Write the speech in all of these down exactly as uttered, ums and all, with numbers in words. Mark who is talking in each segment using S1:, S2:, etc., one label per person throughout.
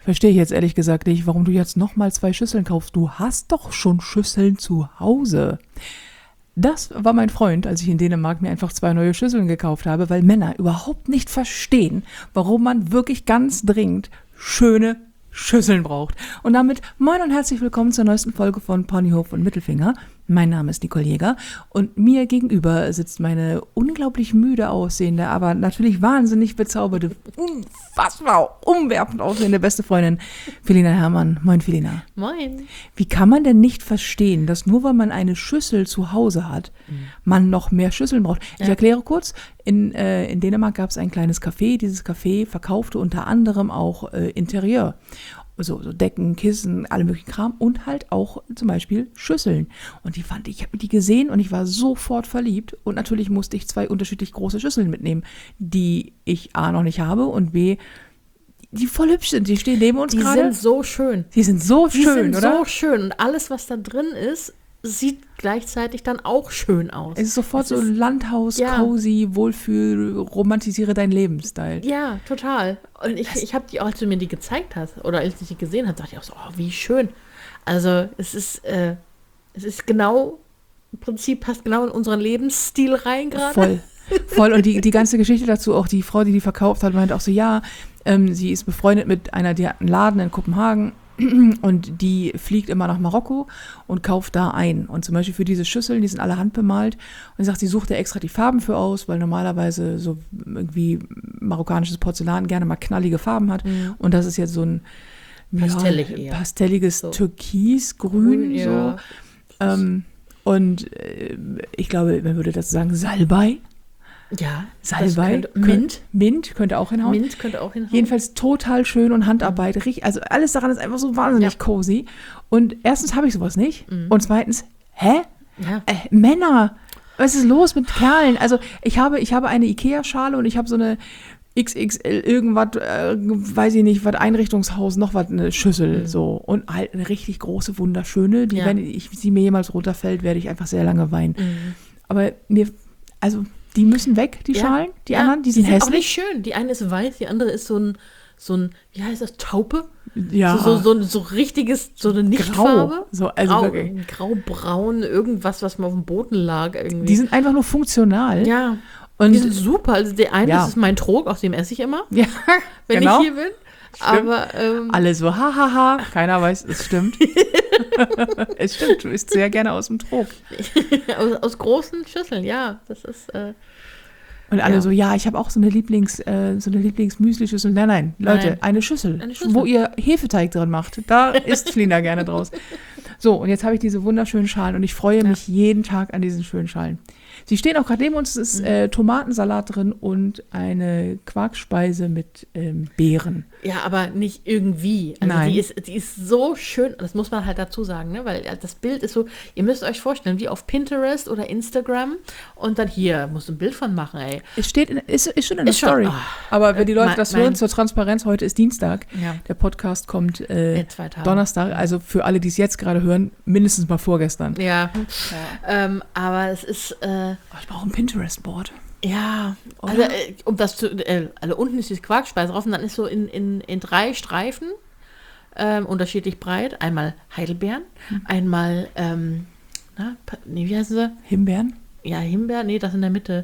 S1: Verstehe ich jetzt ehrlich gesagt nicht, warum du jetzt nochmal zwei Schüsseln kaufst. Du hast doch schon Schüsseln zu Hause. Das war mein Freund, als ich in Dänemark mir einfach zwei neue Schüsseln gekauft habe, weil Männer überhaupt nicht verstehen, warum man wirklich ganz dringend schöne Schüsseln braucht. Und damit moin und herzlich willkommen zur neuesten Folge von Ponyhof und Mittelfinger. Mein Name ist Nicole Jäger und mir gegenüber sitzt meine unglaublich müde aussehende, aber natürlich wahnsinnig bezauberte, unfassbar umwerfend aussehende beste Freundin Felina Herrmann. Moin Felina.
S2: Moin.
S1: Wie kann man denn nicht verstehen, dass nur weil man eine Schüssel zu Hause hat, mhm. man noch mehr Schüsseln braucht? Ich ja. erkläre kurz, in, äh, in Dänemark gab es ein kleines Café. Dieses Café verkaufte unter anderem auch äh, Interieur. So, so Decken, Kissen, alle möglichen Kram und halt auch zum Beispiel Schüsseln. Und die fand ich, ich habe die gesehen und ich war sofort verliebt. Und natürlich musste ich zwei unterschiedlich große Schüsseln mitnehmen, die ich A noch nicht habe und B, die voll hübsch sind. Die stehen neben uns
S2: die
S1: gerade.
S2: Die sind so schön.
S1: Die sind so
S2: die
S1: schön,
S2: sind
S1: oder?
S2: so schön. Und alles, was da drin ist, sieht gleichzeitig dann auch schön aus.
S1: Es ist sofort
S2: es
S1: so
S2: ist,
S1: Landhaus,
S2: ja.
S1: cozy, Wohlfühl, romantisiere deinen Lebensstil.
S2: Ja, total. Und ich, ich habe die auch, als du mir die gezeigt hast, oder als ich die gesehen habe, dachte ich auch so, oh, wie schön. Also es ist, äh, es ist genau, im Prinzip passt genau in unseren Lebensstil rein gerade.
S1: Voll, voll. Und die, die ganze Geschichte dazu, auch die Frau, die die verkauft hat, meinte auch so, ja, ähm, sie ist befreundet mit einer, die hat einen Laden in Kopenhagen. Und die fliegt immer nach Marokko und kauft da ein. Und zum Beispiel für diese Schüsseln, die sind alle handbemalt. Und sie sagt, sie sucht da extra die Farben für aus, weil normalerweise so irgendwie marokkanisches Porzellan gerne mal knallige Farben hat. Mhm. Und das ist jetzt so ein
S2: Pastellig
S1: ja,
S2: eher.
S1: pastelliges
S2: so.
S1: Türkisgrün.
S2: Ja.
S1: So. Ähm, und äh, ich glaube, man würde dazu sagen Salbei.
S2: Ja,
S1: Salbei,
S2: könnte, Mint.
S1: Mint könnte auch hinhauen.
S2: Mint könnte auch hinhauen.
S1: Jedenfalls total schön und Handarbeit. Also alles daran ist einfach so wahnsinnig ja. cozy. Und erstens habe ich sowas nicht. Mhm. Und zweitens, hä?
S2: Ja.
S1: Äh, Männer, was ist los mit Kerlen? Also ich habe, ich habe eine Ikea-Schale und ich habe so eine X X L irgendwas, äh, weiß ich nicht, was Einrichtungshaus, noch was, eine Schüssel mhm. so. Und halt eine richtig große, wunderschöne, die, ja. wenn ich sie mir jemals runterfällt, werde ich einfach sehr lange weinen. Mhm. Aber mir, also die müssen weg, die ja. Schalen. Die ja. anderen, die sind, die sind hässlich.
S2: Auch nicht schön. Die eine ist weiß, die andere ist so ein, so ein, wie heißt das, Taupe?
S1: Ja.
S2: So, so, so, so richtiges, so eine Nichtfarbe.
S1: Grau. So, also
S2: Grau,
S1: wirklich.
S2: Graubraun, irgendwas, was mal auf dem Boden lag irgendwie.
S1: Die sind einfach nur funktional.
S2: Ja.
S1: Und
S2: die sind super. Also der eine, ja. das ist mein Trog, aus dem esse ich immer.
S1: Ja,
S2: wenn
S1: genau.
S2: ich hier bin. Stimmt. Aber ähm,
S1: alle so, hahaha, keiner weiß, es stimmt. Es stimmt, du isst sehr gerne aus dem Trog.
S2: aus, aus großen Schüsseln, ja. Das ist äh,
S1: und alle
S2: ja.
S1: so, ja, ich habe auch so eine Lieblings, äh, so eine Lieblingsmüsli-Schüssel. Nein, nein, Leute,
S2: nein.
S1: Eine, Schüssel,
S2: eine Schüssel,
S1: wo ihr Hefeteig drin macht. Da isst Felina gerne draus. So, und jetzt habe ich diese wunderschönen Schalen und ich freue ja. mich jeden Tag an diesen schönen Schalen. Sie stehen auch gerade neben uns, es ist mhm. äh, Tomatensalat drin und eine Quarkspeise mit ähm, Beeren.
S2: Ja, aber nicht irgendwie. Also
S1: Nein.
S2: Die ist, die ist so schön, das muss man halt dazu sagen, ne? Weil das Bild ist so, ihr müsst euch vorstellen, wie auf Pinterest oder Instagram und dann hier, musst du ein Bild von machen, ey.
S1: Es steht, in, ist, ist schon in der
S2: ist
S1: Story.
S2: Schon, oh,
S1: aber wenn die Leute
S2: mein,
S1: das hören, zur Transparenz, heute ist Dienstag.
S2: Ja.
S1: Der Podcast kommt äh, Donnerstag, also für alle, die es jetzt gerade hören, mindestens mal vorgestern.
S2: Ja, ja. Ähm, aber es ist äh,
S1: oh, ich brauche ein Pinterest-Board.
S2: Ja, oder? Also äh, um das zu, äh, also unten ist die Quarkspeise drauf und dann ist so in, in, in drei Streifen ähm, unterschiedlich breit. Einmal Heidelbeeren, hm. einmal, ähm, na, nee, wie heißen sie?
S1: Himbeeren?
S2: Ja, Himbeeren, nee, das in der Mitte.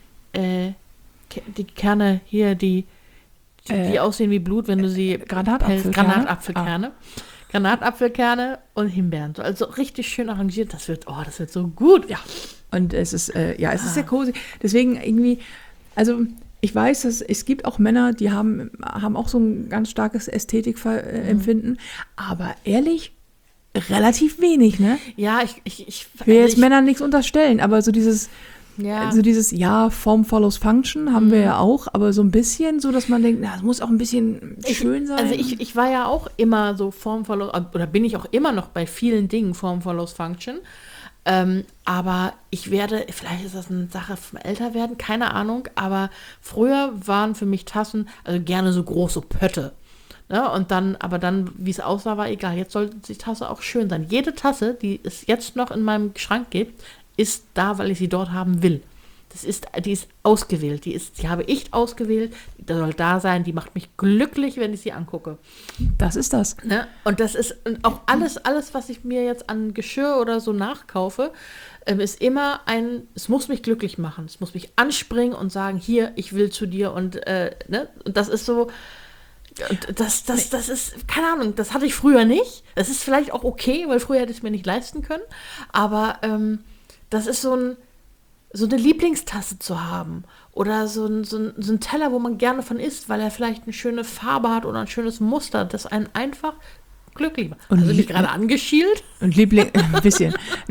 S2: Äh, die Kerne hier, die, die, äh, die aussehen wie Blut, wenn du sie
S1: Granatapfelkerne.
S2: Granatapfelkerne. Ah. Granatapfelkerne und Himbeeren. Also richtig schön arrangiert. Das wird, oh, das wird so gut.
S1: Ja. Und es ist, äh, ja, es ist sehr cozy. Deswegen irgendwie, also ich weiß, dass es gibt auch Männer, die haben, haben auch so ein ganz starkes Ästhetikempfinden. Mhm. Aber ehrlich, relativ wenig, ne?
S2: Ja, ich, ich, ich
S1: Ich will jetzt
S2: ich,
S1: Männern nichts unterstellen, aber so dieses, ja. so dieses, ja, Form follows Function haben mhm. wir ja auch, aber so ein bisschen so, dass man denkt, na, es muss auch ein bisschen
S2: ich,
S1: schön sein.
S2: Also ich, ich war ja auch immer so Form follows, oder bin ich auch immer noch bei vielen Dingen Form follows Function. Ähm, aber ich werde, vielleicht ist das eine Sache vom Älterwerden, keine Ahnung, aber früher waren für mich Tassen, also gerne so große Pötte. Ne? Und dann, aber dann, wie es aussah, war egal. Jetzt sollte die Tasse auch schön sein. Jede Tasse, die es jetzt noch in meinem Schrank gibt, ist da, weil ich sie dort haben will. Das ist, die ist ausgewählt, die ist, die habe ich ausgewählt, die soll da sein, die macht mich glücklich, wenn ich sie angucke.
S1: Das ist das.
S2: Ne? Und das ist und auch alles, alles, was ich mir jetzt an Geschirr oder so nachkaufe, ähm, ist immer ein, es muss mich glücklich machen, es muss mich anspringen und sagen, hier, ich will zu dir und, äh, ne? Und das ist so, das, das, das ist, keine Ahnung, das hatte ich früher nicht. Das ist vielleicht auch okay, weil früher hätte ich es mir nicht leisten können, aber ähm, das ist so ein so eine Lieblingstasse zu haben oder so ein, so, ein, so ein Teller, wo man gerne von isst, weil er vielleicht eine schöne Farbe hat oder ein schönes Muster, das einen einfach glücklich macht.
S1: Und
S2: also
S1: lieb-
S2: mich gerade angeschielt.
S1: Und Liebling, ein bisschen.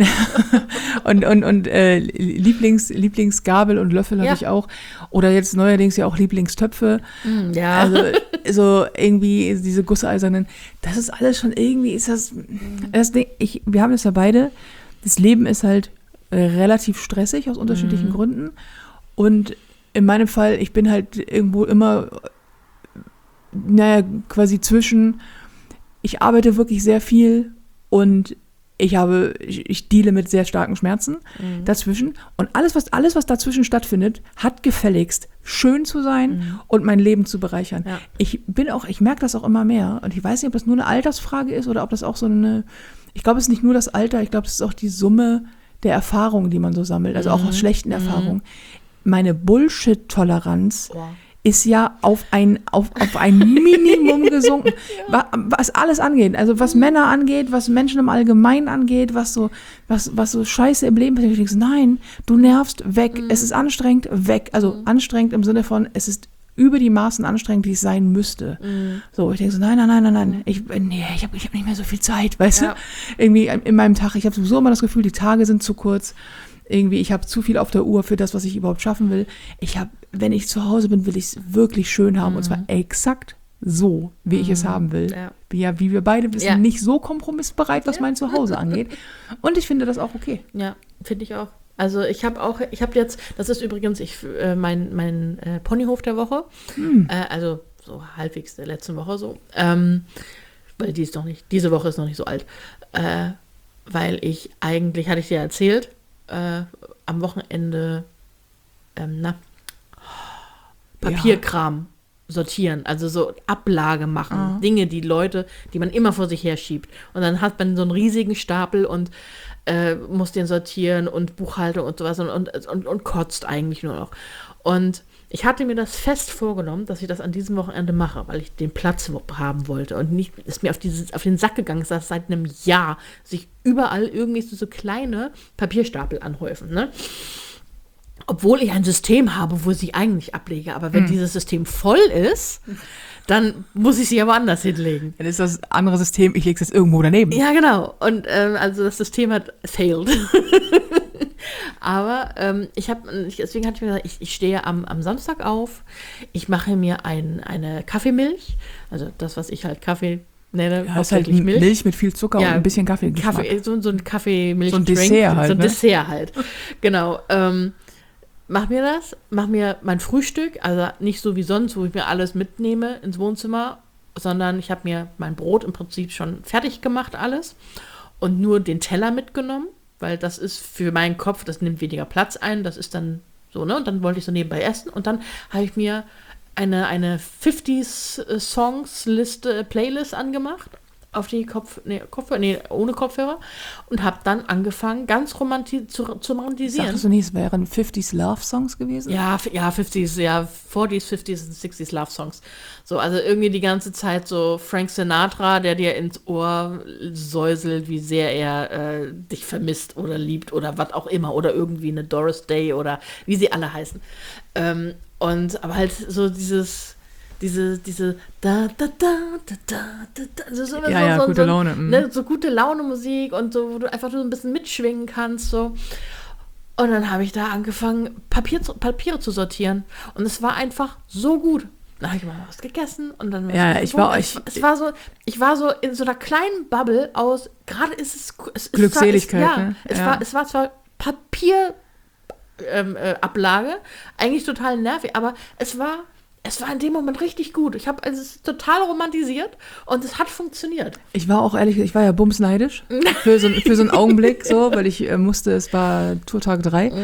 S1: und und, und äh, Lieblings, Lieblingsgabel und Löffel habe
S2: Ja.
S1: ich auch. Oder jetzt neuerdings ja auch Lieblingstöpfe.
S2: Mm, ja.
S1: Also so irgendwie diese gusseisernen. Das ist alles schon irgendwie, ist das, das Ding, ich, wir haben das ja beide. Das Leben ist halt relativ stressig aus unterschiedlichen
S2: Mhm.
S1: Gründen. Und in meinem Fall, ich bin halt irgendwo immer, naja, quasi zwischen, ich arbeite wirklich sehr viel und ich habe, ich, ich deale mit sehr starken Schmerzen
S2: Mhm.
S1: dazwischen. Und alles, was, alles, was dazwischen stattfindet, hat gefälligst schön zu sein
S2: Mhm.
S1: und mein Leben zu bereichern.
S2: Ja.
S1: Ich bin auch, ich merke das auch immer mehr. Und ich weiß nicht, ob das nur eine Altersfrage ist oder ob das auch so eine, ich glaube, es ist nicht nur das Alter, ich glaube, es ist auch die Summe der Erfahrungen, die man so sammelt, also auch
S2: Mhm.
S1: aus schlechten
S2: Mhm.
S1: Erfahrungen. Meine Bullshit-Toleranz
S2: Boah.
S1: ist ja auf ein, auf, auf ein Minimum gesunken, wa- was alles angeht. Also was Männer angeht, was Menschen im Allgemeinen angeht, was so, was, was so Scheiße im Leben passiert. Ich denke, nein, du nervst, weg. Es ist anstrengend, weg. Also anstrengend im Sinne von, es ist über die Maßen anstrengend, wie es sein müsste.
S2: Mhm.
S1: So, ich denke so, nein, nein, nein, nein, nein. Ich, nee, ich habe ich hab nicht mehr so viel Zeit, weißt
S2: Ja.
S1: du? Irgendwie in meinem Tag, ich habe sowieso immer das Gefühl, die Tage sind zu kurz. Irgendwie, ich habe zu viel auf der Uhr für das, was ich überhaupt schaffen will. Ich habe, wenn ich zu Hause bin, will ich es wirklich schön haben. Und zwar exakt so, wie ich es haben will.
S2: Ja.
S1: Wie, ja, wie wir beide wissen,
S2: Ja.
S1: nicht so kompromissbereit, was mein Zuhause angeht. Und ich finde das auch okay.
S2: Ja, finde ich auch. Also ich habe auch, ich habe jetzt, das ist übrigens ich, äh, mein, mein äh, Ponyhof der Woche,
S1: Hm.
S2: äh, also so halbwegs der letzten Woche so, ähm, weil die ist noch nicht, diese Woche ist noch nicht so alt, äh, weil ich eigentlich, hatte ich dir erzählt, äh, am Wochenende, ähm, na, Papierkram sortieren, also so Ablage machen,
S1: Ah.
S2: Dinge, die Leute, die man immer vor sich herschiebt. Und dann hat man so einen riesigen Stapel und äh, muss den sortieren und Buchhaltung und sowas und, und, und, und kotzt eigentlich nur noch. Und ich hatte mir das fest vorgenommen, dass ich das an diesem Wochenende mache, weil ich den Platz haben wollte und nicht, ist mir auf, dieses, auf den Sack gegangen ist, dass seit einem Jahr sich überall irgendwie so, so kleine Papierstapel anhäufen, ne? Obwohl ich ein System habe, wo ich sie eigentlich ablege. Aber wenn dieses System voll ist, dann muss ich sie aber anders hinlegen.
S1: Dann ist das andere System, ich lege es jetzt irgendwo daneben.
S2: Ja, genau. Und ähm, also das System hat failed. Aber ähm, ich habe, deswegen hatte ich mir gesagt, ich, ich stehe am, am Samstag auf, ich mache mir ein, eine Kaffeemilch, also das, was ich halt Kaffee nenne,
S1: Ja, ist halt
S2: hauptsächlich
S1: Milch.
S2: Milch.
S1: mit viel Zucker
S2: Ja,
S1: und ein bisschen Kaffee.
S2: Kaffee, so, so ein Kaffeemilch.
S1: So ein Dessert halt,
S2: So ein
S1: ne?
S2: Dessert halt. Genau. Ähm, mach mir das, mach mir mein Frühstück, also nicht so wie sonst, wo ich mir alles mitnehme ins Wohnzimmer, sondern ich habe mir mein Brot im Prinzip schon fertig gemacht, alles, und nur den Teller mitgenommen, weil das ist für meinen Kopf, das nimmt weniger Platz ein, das ist dann so, ne, und dann wollte ich so nebenbei essen und dann habe ich mir eine, eine fünfzig-Songs-Liste, Playlist angemacht, auf die Kopf, nee, Kopfhörer, nee, ohne Kopfhörer und habe dann angefangen, ganz romanti zu, zu romantisieren.
S1: Sagtest du nicht, es wären fünfzig Love-Songs gewesen?
S2: Ja, f- ja, fünfziger, ja, vierziger, fünfziger und sechziger Love Songs. So, also irgendwie die ganze Zeit so Frank Sinatra, der dir ins Ohr säuselt, wie sehr er äh, dich vermisst oder liebt oder was auch immer. Oder irgendwie eine Doris Day oder wie sie alle heißen. Ähm, und aber halt so dieses, diese, diese da, da, da, da, da, da, da, also so,
S1: Ja,
S2: so,
S1: ja,
S2: so,
S1: gute
S2: so,
S1: Laune, mm.
S2: Ne, so gute Laune Musik und so, wo du einfach so ein bisschen mitschwingen kannst, so. Und dann habe ich da angefangen, Papier zu, Papiere zu sortieren. Und es war einfach so gut. Dann habe ich mal was gegessen und dann
S1: Ja, ich war
S2: ich,
S1: euch-
S2: es war so, ich war so in so einer kleinen Bubble aus, gerade ist es, es ist
S1: Glückseligkeit,
S2: zwar, es, ja,
S1: ne?
S2: es
S1: Ja.
S2: war, es war zwar Papier, ähm, äh, Ablage, eigentlich total nervig, aber es war, es war in dem Moment richtig gut. Ich habe also es ist total romantisiert und es hat funktioniert.
S1: Ich war auch ehrlich, ich war ja bumsneidisch für so, für so einen Augenblick, so, weil ich äh, musste, es war Tourtag drei. Und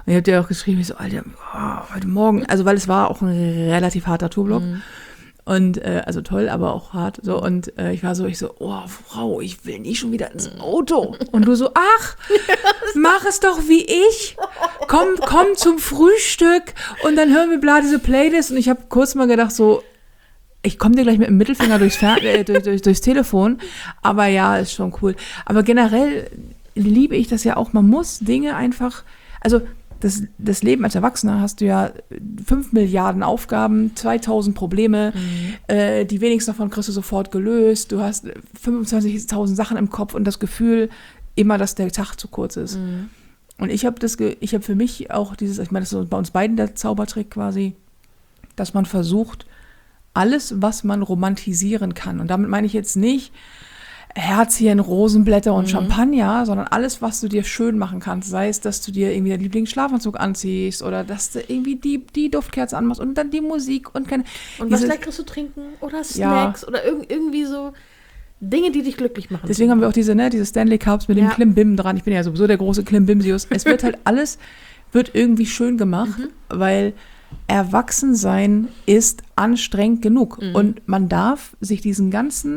S1: Und ich habe dir auch geschrieben, ich so, Alter, oh, heute Morgen, also weil es war auch ein relativ harter Tourblock. Mhm. Und, äh, also toll, aber auch hart, so. Und äh, ich war so, ich so, oh, Frau, ich will nie schon wieder ins Auto. Und du so, ach, mach es doch wie ich. Komm, komm zum Frühstück und dann hören wir bla diese Playlist. Und ich habe kurz mal gedacht so, ich komme dir gleich mit dem Mittelfinger durchs, Fer- äh, durch, durch, durchs Telefon. Aber ja, ist schon cool. Aber generell liebe ich das ja auch. Man muss Dinge einfach, also das, das Leben als Erwachsener hast du ja fünf Milliarden Aufgaben, zweitausend Probleme, mhm. äh, die wenigsten davon kriegst du sofort gelöst. Du hast fünfundzwanzigtausend Sachen im Kopf und das Gefühl immer, dass der Tag zu kurz ist. Mhm. Und ich habe das, ge- ich habe für mich auch dieses, ich meine, das ist bei uns beiden der Zaubertrick quasi, dass man versucht, alles, was man romantisieren kann. Und damit meine ich jetzt nicht Herzchen, Rosenblätter und mhm. Champagner, sondern alles, was du dir schön machen kannst. Sei es, dass du dir irgendwie deinen Lieblingsschlafanzug anziehst oder dass du irgendwie die, die Duftkerze anmachst und dann die Musik und keine...
S2: Und was Leckeres zu trinken oder Snacks ja. oder irg- irgendwie so Dinge, die dich glücklich machen.
S1: Deswegen haben wir auch diese, ne, diese Stanley Cups mit ja. dem Klimbim dran. Ich bin ja sowieso der große Klimbimsius. Es wird halt alles, wird irgendwie schön gemacht, mhm. weil Erwachsensein ist anstrengend genug. Mhm. Und man darf sich diesen ganzen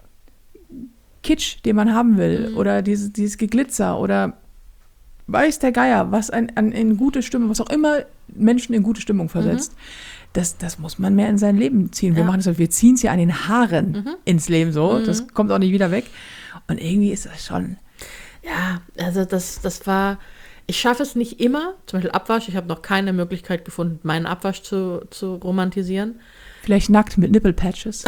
S1: Kitsch, den man haben will, mhm. oder dieses, dieses Geglitzer oder weiß der Geier, was ein, an, in gute Stimmung, was auch immer Menschen in gute Stimmung versetzt, mhm. das, das muss man mehr in sein Leben ziehen. Wir
S2: ja.
S1: machen das, wir ziehen es ja an den Haaren mhm. ins Leben so,
S2: mhm.
S1: das kommt auch nicht wieder weg. Und irgendwie ist das schon...
S2: Ja, also das, das war... Ich schaffe es nicht immer, zum Beispiel Abwasch. Ich habe noch keine Möglichkeit gefunden, meinen Abwasch zu, zu romantisieren.
S1: Vielleicht nackt mit Nippelpatches.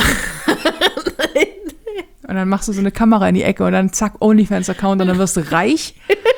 S1: Nein. Und dann machst du so eine Kamera in die Ecke und dann zack, OnlyFans-Account und dann wirst du reich.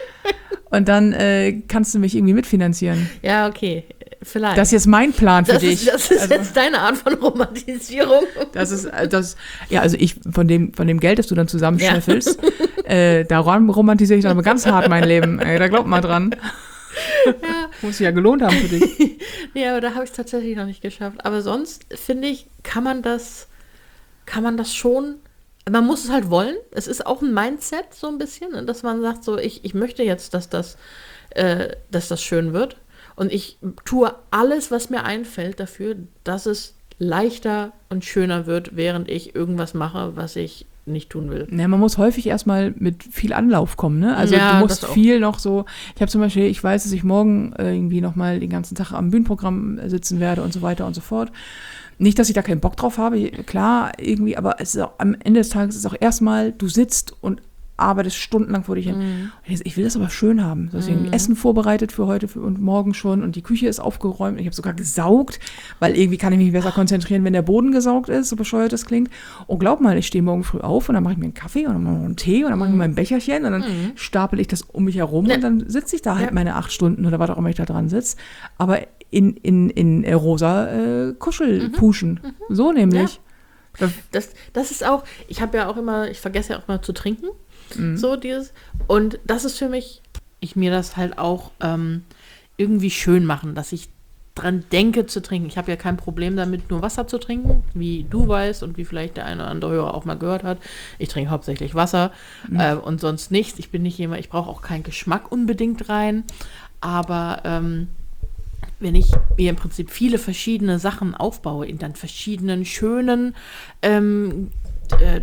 S1: Und dann äh, kannst du mich irgendwie mitfinanzieren.
S2: Ja, okay, vielleicht.
S1: Das ist jetzt mein Plan für
S2: das
S1: dich.
S2: Ist, das ist
S1: also,
S2: jetzt deine Art von Romantisierung.
S1: Das ist, das, ja, also ich, von dem, von dem Geld, das du dann zusammenschnüffelst, ja. äh, daran romantisiere ich dann aber ganz hart mein Leben. Ey, da glaubt mal dran. Ja. Muss sich ja gelohnt haben für dich.
S2: Ja, aber da habe ich es tatsächlich noch nicht geschafft. Aber sonst, finde ich, kann man das, kann man das schon... Man muss es halt wollen. Es ist auch ein Mindset so ein bisschen, dass man sagt so, ich, ich möchte jetzt, dass das, äh, dass das schön wird. Und ich tue alles, was mir einfällt dafür, dass es leichter und schöner wird, während ich irgendwas mache, was ich nicht tun will.
S1: Ja, man muss häufig erstmal mit viel Anlauf kommen, ne? Also
S2: ja,
S1: du musst viel noch so, ich habe zum Beispiel, ich weiß, dass ich morgen äh, irgendwie nochmal den ganzen Tag am Bühnenprogramm sitzen werde und so weiter und so fort. Nicht, dass ich da keinen Bock drauf habe, klar, irgendwie, aber es ist auch, am Ende des Tages ist es auch erstmal, du sitzt und arbeitest stundenlang vor dich hin. Mm. Ich will das aber schön haben. Deswegen mm. Essen vorbereitet für heute und morgen schon und die Küche ist aufgeräumt. Ich habe sogar gesaugt, weil irgendwie kann ich mich besser konzentrieren, wenn der Boden gesaugt ist, so bescheuert das klingt. Und glaub mal, ich stehe morgen früh auf und dann mache ich mir einen Kaffee und dann mache ich mir einen Tee und dann mache ich mir mein Becherchen und dann mm. stapel ich das um mich herum ja. und dann sitze ich da halt ja. meine acht Stunden oder was auch immer ich da dran sitze. Aber in, in, in äh, rosa äh, Kuschelpuschen. Mhm. Mhm. So nämlich.
S2: Ja. Das, das ist auch, ich habe ja auch immer, ich vergesse ja auch immer zu trinken. Mhm. So dieses. Und das ist für mich, ich mir das halt auch ähm, irgendwie schön machen, dass ich dran denke zu trinken. Ich habe ja kein Problem damit, nur Wasser zu trinken, wie du weißt und wie vielleicht der eine oder andere Hörer auch mal gehört hat. Ich trinke hauptsächlich Wasser mhm. äh, und sonst nichts. Ich bin nicht jemand, ich brauche auch keinen Geschmack unbedingt rein. Aber ähm, wenn ich mir im Prinzip viele verschiedene Sachen aufbaue, in dann verschiedenen schönen ähm, äh,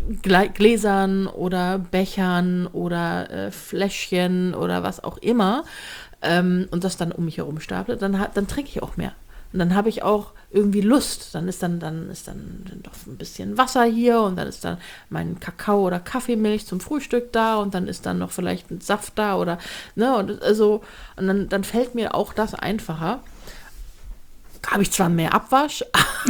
S2: Gläsern oder Bechern oder äh, Fläschchen oder was auch immer ähm, und das dann um mich herum staple, dann, dann trinke ich auch mehr. Und dann habe ich auch irgendwie Lust. Dann ist dann, dann ist dann, dann doch ein bisschen Wasser hier und dann ist dann mein Kakao oder Kaffeemilch zum Frühstück da und dann ist dann noch vielleicht ein Saft da oder, ne, und also, und dann, dann fällt mir auch das einfacher. Habe ich zwar mehr Abwasch,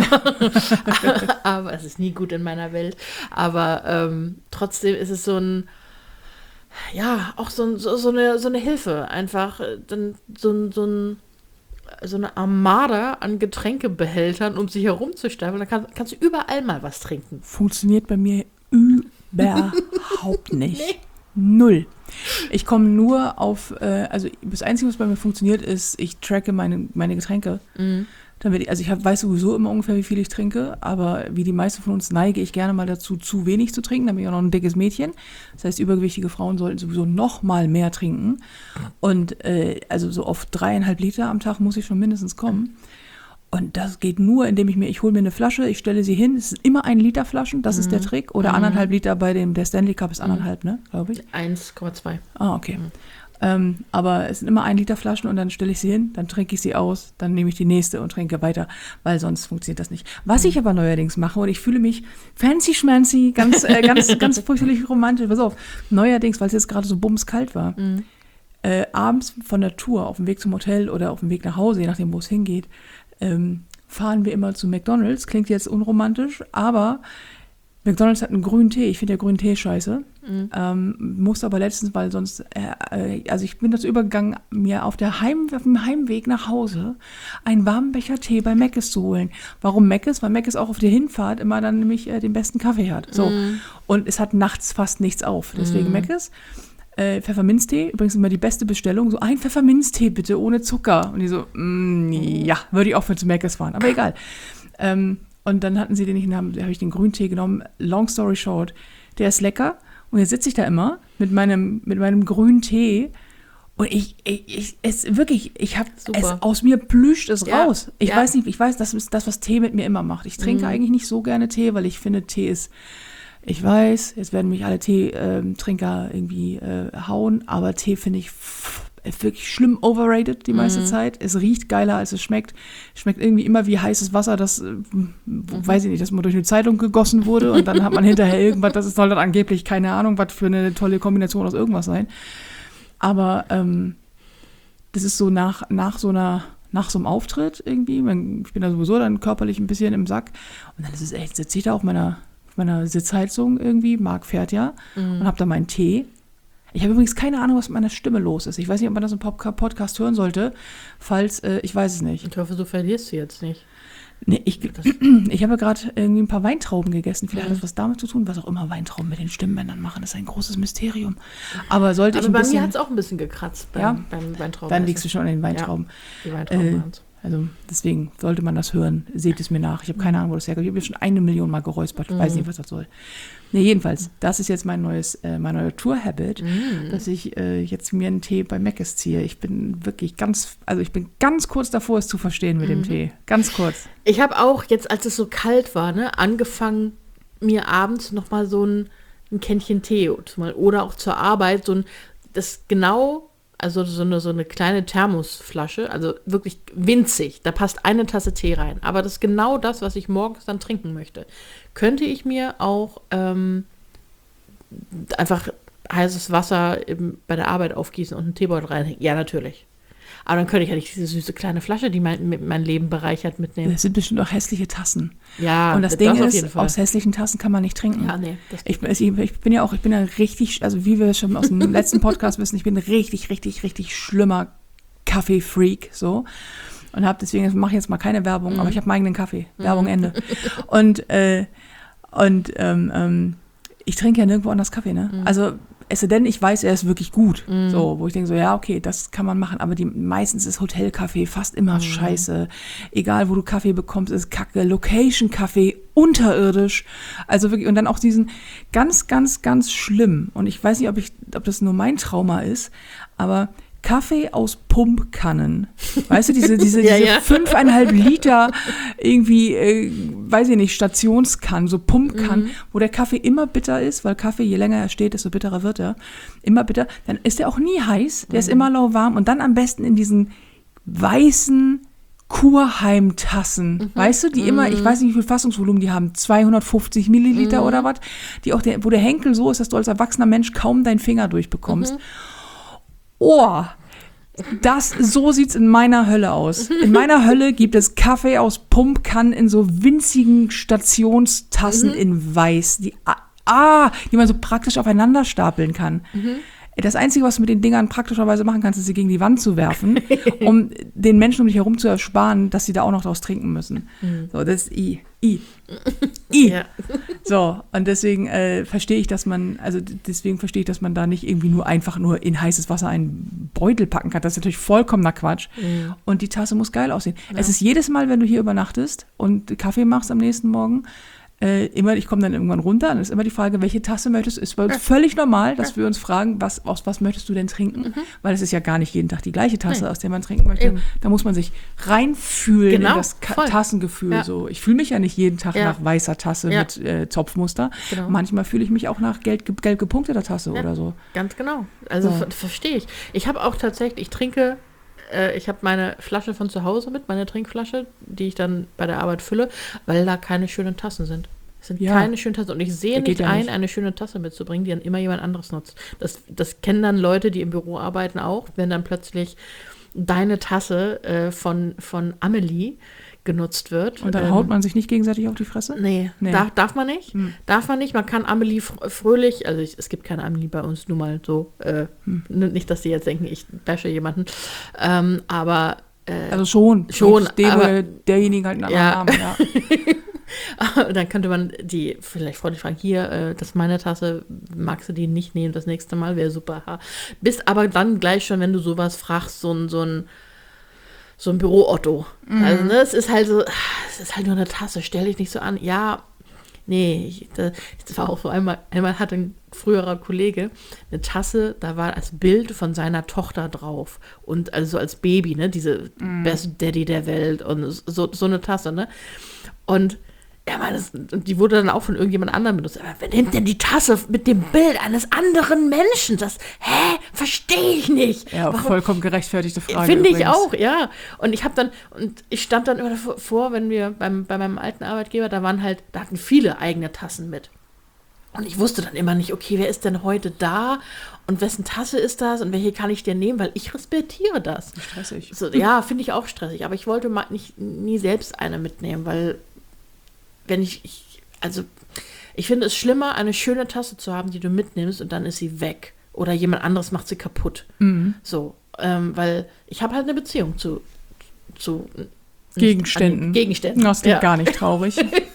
S2: aber es ist nie gut in meiner Welt. Aber ähm, trotzdem ist es so ein, ja, auch so, so, so, eine, so eine Hilfe. Einfach dann so, so ein so eine Armada an Getränkebehältern, um sich herumzustapeln. Dann kann, kannst du überall mal was trinken.
S1: Funktioniert bei mir überhaupt nicht. Nee. Null. Ich komme nur auf, äh, also das Einzige, was bei mir funktioniert, ist, ich tracke meine, meine Getränke. Mhm. Damit ich, also ich hab, weiß sowieso immer ungefähr, wie viel ich trinke, aber wie die meisten von uns neige ich gerne mal dazu, zu wenig zu trinken. Da bin ich auch noch ein dickes Mädchen. Das heißt, übergewichtige Frauen sollten sowieso noch mal mehr trinken. Und äh, also so auf dreieinhalb Liter am Tag muss ich schon mindestens kommen. Und das geht nur, indem ich mir, ich hole mir eine Flasche, ich stelle sie hin. Es sind immer ein Liter Flaschen, das mhm. ist der Trick. Oder mhm. anderthalb Liter bei dem, der Stanley Cup ist anderthalb, ne, glaube ich.
S2: eins Komma zwei.
S1: Ah, okay. Mhm. Ähm, aber es sind immer ein Liter Flaschen und dann stelle ich sie hin, dann trinke ich sie aus, dann nehme ich die nächste und trinke weiter, weil sonst funktioniert das nicht. Was ich aber neuerdings mache, und ich fühle mich fancy schmancy, ganz, äh, ganz, ganz fürchterlich romantisch, pass auf, neuerdings, weil es jetzt gerade so bumskalt war, mhm. äh, abends von der Tour auf dem Weg zum Hotel oder auf dem Weg nach Hause, je nachdem, wo es hingeht, ähm, fahren wir immer zu McDonald's. Klingt jetzt unromantisch, aber McDonald's hat einen grünen Tee. Ich finde ja grünen Tee scheiße. Mhm. Ähm, musste aber letztens, weil sonst, äh, also ich bin dazu übergegangen, mir auf, der Heim, auf dem Heimweg nach Hause einen warmen Becher Tee bei Mc's zu holen. Warum Mc's? Weil Mc's auch auf der Hinfahrt immer dann nämlich äh, den besten Kaffee hat. So. Mhm. Und es hat nachts fast nichts auf. Deswegen mhm. Mc's. Äh, Pfefferminztee, übrigens immer die beste Bestellung. So ein Pfefferminztee bitte, ohne Zucker. Und die so, mm, ja, würde ich auch für zu Mc's fahren. Aber egal. Ähm, Und dann hatten sie den nicht, da habe ich den Grüntee genommen. Long story short, der ist lecker. Und jetzt sitze ich da immer mit meinem, mit meinem grünen Tee. Und ich, ich, ich es wirklich, ich habe es aus mir plüscht es ja, raus. Ich ja. weiß nicht, ich weiß, das ist das, was Tee mit mir immer macht. Ich trinke mhm. eigentlich nicht so gerne Tee, weil ich finde, Tee ist, ich weiß, jetzt werden mich alle Teetrinker äh, irgendwie äh, hauen, aber Tee finde ich pff, wirklich schlimm overrated die meiste mhm. Zeit. Es riecht geiler, als es schmeckt. Schmeckt irgendwie immer wie heißes Wasser, das, äh, mhm. weiß ich nicht, das mal durch eine Zeitung gegossen wurde und dann hat man hinterher irgendwas, das soll dann angeblich, keine Ahnung, was für eine tolle Kombination aus irgendwas sein. Aber ähm, das ist so nach, nach so einer, nach so einem Auftritt irgendwie, ich bin da sowieso dann körperlich ein bisschen im Sack und dann ist es echt, sitze ich da auf meiner, auf meiner Sitzheizung irgendwie, Marc fährt ja, mhm. und hab da meinen Tee. Ich habe übrigens keine Ahnung, was mit meiner Stimme los ist. Ich weiß nicht, ob man das im Podcast hören sollte. Falls, äh, ich weiß es nicht.
S2: Ich hoffe, du verlierst sie jetzt nicht.
S1: Nee, ich, ich habe gerade irgendwie ein paar Weintrauben gegessen. Vielleicht hat das was damit zu tun, was auch immer Weintrauben mit den Stimmbändern machen. Das ist ein großes Mysterium. Aber sollte
S2: Aber
S1: ich ein
S2: bei
S1: bisschen,
S2: mir hat es auch ein bisschen gekratzt beim,
S1: ja?
S2: beim Weintrauben.
S1: Dann liegst du schon an den Weintrauben.
S2: Ja, die Weintrauben
S1: äh, Also deswegen sollte man das hören. Seht es mir nach. Ich habe keine Ahnung, wo das herkommt. Ich habe mir schon eine Million Mal geräuspert. Ich mhm. weiß nicht, was das soll. Nee, jedenfalls, das ist jetzt mein neues, äh, mein neuer Tour-Habit, mhm. dass ich äh, jetzt mir einen Tee bei Mc's ziehe. Ich bin wirklich ganz, also ich bin ganz kurz davor, es zu verstehen mit mhm. dem Tee. Ganz kurz.
S2: Ich habe auch jetzt, als es so kalt war, ne, angefangen, mir abends nochmal so ein, ein Kännchen Tee oder auch zur Arbeit, so ein, das genau... Also so eine, so eine kleine Thermosflasche, also wirklich winzig. Da passt eine Tasse Tee rein. Aber das ist genau das, was ich morgens dann trinken möchte. Könnte ich mir auch ähm, einfach heißes Wasser eben bei der Arbeit aufgießen und einen Teebeutel reinhängen? Ja, natürlich. Aber dann könnte ich ja nicht diese süße kleine Flasche, die mein, mein Leben bereichert, mitnehmen.
S1: Das sind bestimmt auch hässliche Tassen.
S2: Ja,
S1: und das, das Ding ist, aus hässlichen Tassen kann man nicht trinken.
S2: Ja, nee. Das
S1: ich, ich, ich bin ja auch, ich bin ja richtig, also wie wir schon aus dem letzten Podcast wissen, ich bin ein richtig, richtig, richtig schlimmer Kaffee-Freak, so. Und habe deswegen, mache ich jetzt mal keine Werbung, mhm. aber ich habe meinen eigenen Kaffee. Mhm. Werbung, Ende. Und, äh, und ähm, ähm, ich trinke ja nirgendwo anders Kaffee, ne? Mhm. Also, es sei denn, ich weiß, er ist wirklich gut. Mm. So, wo ich denke so, ja, okay, das kann man machen. Aber die, meistens ist Hotelkaffee fast immer mm. scheiße. Egal, wo du Kaffee bekommst, ist Kacke. Location-Kaffee, unterirdisch. Also wirklich, und dann auch diesen ganz, ganz, ganz schlimm. Und ich weiß nicht, ob ich, ob das nur mein Trauma ist, aber Kaffee aus Pumpkannen. Weißt du, diese, diese,
S2: ja,
S1: diese
S2: ja.
S1: fünfeinhalb Liter irgendwie, äh, weiß ich nicht, Stationskannen, so Pumpkannen, mhm. wo der Kaffee immer bitter ist, weil Kaffee, je länger er steht, desto bitterer wird er. Immer bitter. Dann ist der auch nie heiß, der mhm. ist immer lauwarm und dann am besten in diesen weißen Kurheimtassen, mhm. weißt du, die immer, ich weiß nicht, wie viel Fassungsvolumen die haben, zweihundertfünfzig Milliliter mhm. oder was, die auch der, wo der Henkel so ist, dass du als erwachsener Mensch kaum deinen Finger durchbekommst. Mhm. Oh, das, so sieht's in meiner Hölle aus. In meiner Hölle gibt es Kaffee aus Pumpkannen in so winzigen Stationstassen mhm. in weiß, die, ah, die man so praktisch aufeinander stapeln kann. Mhm. Das Einzige, was du mit den Dingern praktischerweise machen kannst, ist, sie gegen die Wand zu werfen, um den Menschen um dich herum zu ersparen, dass sie da auch noch draus trinken müssen. Mhm. So, das ist, I. I.
S2: Ja.
S1: So, und deswegen äh, verstehe ich, dass man, also deswegen verstehe ich, dass man da nicht irgendwie nur einfach nur in heißes Wasser einen Beutel packen kann. Das ist natürlich vollkommener Quatsch.
S2: Mhm.
S1: Und die Tasse muss geil aussehen.
S2: Ja.
S1: Es ist jedes Mal, wenn du hier übernachtest und Kaffee machst am nächsten Morgen, äh, immer, ich komme dann irgendwann runter, und es ist immer die Frage, welche Tasse möchtest du? Es ist bei uns
S2: Ja.
S1: völlig normal, dass
S2: Ja.
S1: wir uns fragen, was, aus was möchtest du denn trinken?
S2: Mhm.
S1: Weil es ist ja gar nicht jeden Tag die gleiche Tasse,
S2: Nee.
S1: aus der man trinken möchte.
S2: Eben.
S1: Da muss man sich reinfühlen
S2: Genau,
S1: in das Ka-
S2: voll.
S1: Tassengefühl.
S2: Ja.
S1: So. Ich fühle mich ja nicht jeden Tag
S2: Ja.
S1: nach weißer Tasse
S2: Ja.
S1: mit äh, Zopfmuster.
S2: Genau.
S1: Manchmal fühle ich mich auch nach gelb, gelb gepunkteter Tasse
S2: Ja.
S1: oder so.
S2: Ganz genau. Also
S1: So.
S2: ver verstehe ich. Ich habe auch tatsächlich, ich trinke, äh, ich habe meine Flasche von zu Hause mit, meine Trinkflasche, die ich dann bei der Arbeit fülle, weil da keine schönen Tassen sind. Es sind
S1: Ja.
S2: keine schönen Tassen. Und ich sehe
S1: Geht
S2: nicht
S1: ja
S2: ein,
S1: nicht.
S2: eine schöne Tasse mitzubringen, die dann immer jemand anderes nutzt. Das, das kennen dann Leute, die im Büro arbeiten auch, wenn dann plötzlich deine Tasse äh, von, von Amelie genutzt wird.
S1: Und dann
S2: Ähm,
S1: haut man sich nicht gegenseitig auf die Fresse?
S2: Nee,
S1: Nee.
S2: Darf, darf man nicht.
S1: Hm.
S2: Darf man nicht. Man kann Amelie fr- fröhlich, also ich, es gibt keine Amelie bei uns, nur mal so. Äh,
S1: Hm.
S2: n- Nicht, dass die jetzt denken, ich bashe jemanden. Ähm, aber äh,
S1: Also schon.
S2: Schon,
S1: Dem
S2: aber-
S1: oder derjenige halt einen
S2: Ja.
S1: anderen Namen, ja.
S2: dann könnte man die vielleicht freundlich fragen, hier, äh, das ist meine Tasse, magst du die nicht nehmen das nächste Mal, wäre super. Ha. Bist aber dann gleich schon, wenn du sowas fragst, so ein, so ein so ein Büro-Otto.
S1: Mhm.
S2: Also, ne, es ist halt so, es ist halt nur eine Tasse, stell dich nicht so an. Ja, nee, ich, das, das war auch so einmal, einmal hatte ein früherer Kollege eine Tasse, da war das Bild von seiner Tochter drauf. Und also so als Baby, ne, diese
S1: Mhm.
S2: Best Daddy der Welt und so, so eine Tasse, ne. Und ja, meine, das, und die wurde dann auch von irgendjemand anderem benutzt. Aber wer nimmt denn die Tasse mit dem Bild eines anderen Menschen? Das, hä? Verstehe ich nicht.
S1: Ja,
S2: Warum-
S1: vollkommen gerechtfertigte Frage.
S2: Finde ich
S1: übrigens.
S2: auch, ja. Und ich habe dann, und ich stand dann immer davor, wenn wir beim, bei meinem alten Arbeitgeber, da waren halt, da hatten viele eigene Tassen mit. Und ich wusste dann immer nicht, okay, wer ist denn heute da und wessen Tasse ist das und welche kann ich denn nehmen, weil ich respektiere das.
S1: Stressig.
S2: So, ja, finde ich auch stressig, aber ich wollte mal nicht, nie selbst eine mitnehmen, weil wenn ich, ich, also ich finde es schlimmer, eine schöne Tasse zu haben, die du mitnimmst und dann ist sie weg. Oder jemand anderes macht sie kaputt.
S1: Mhm.
S2: So, ähm, weil ich habe halt eine Beziehung zu, zu
S1: Gegenständen.
S2: an Gegenständen.
S1: Das klingt
S2: ja.
S1: gar nicht traurig.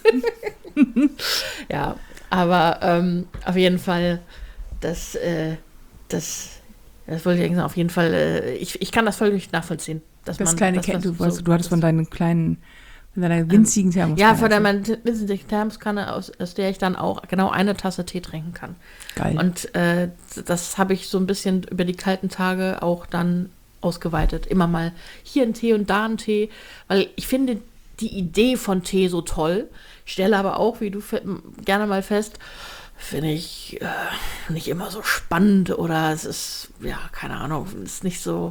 S2: Ja, aber ähm, auf jeden Fall, das, äh, das, das wollte ich eigentlich sagen, auf jeden Fall, äh, ich, ich kann das völlig nachvollziehen. Dass
S1: Das
S2: man,
S1: kleine
S2: dass
S1: Kä-
S2: das
S1: du,
S2: so-
S1: weißt, du hattest
S2: das-
S1: von deinen kleinen, von deiner winzigen Thermoskanne.
S2: Ja, von der
S1: erzählt.
S2: meiner winzigen Thermoskanne, aus, aus der ich dann auch genau eine Tasse Tee trinken kann.
S1: Geil.
S2: Und äh, das habe ich so ein bisschen über die kalten Tage auch dann ausgeweitet. Immer mal hier ein Tee und da ein Tee, weil ich finde die Idee von Tee so toll, stelle aber auch, wie du fe- gerne mal fest, finde ich äh, nicht immer so spannend oder es ist, ja, keine Ahnung, es ist nicht so,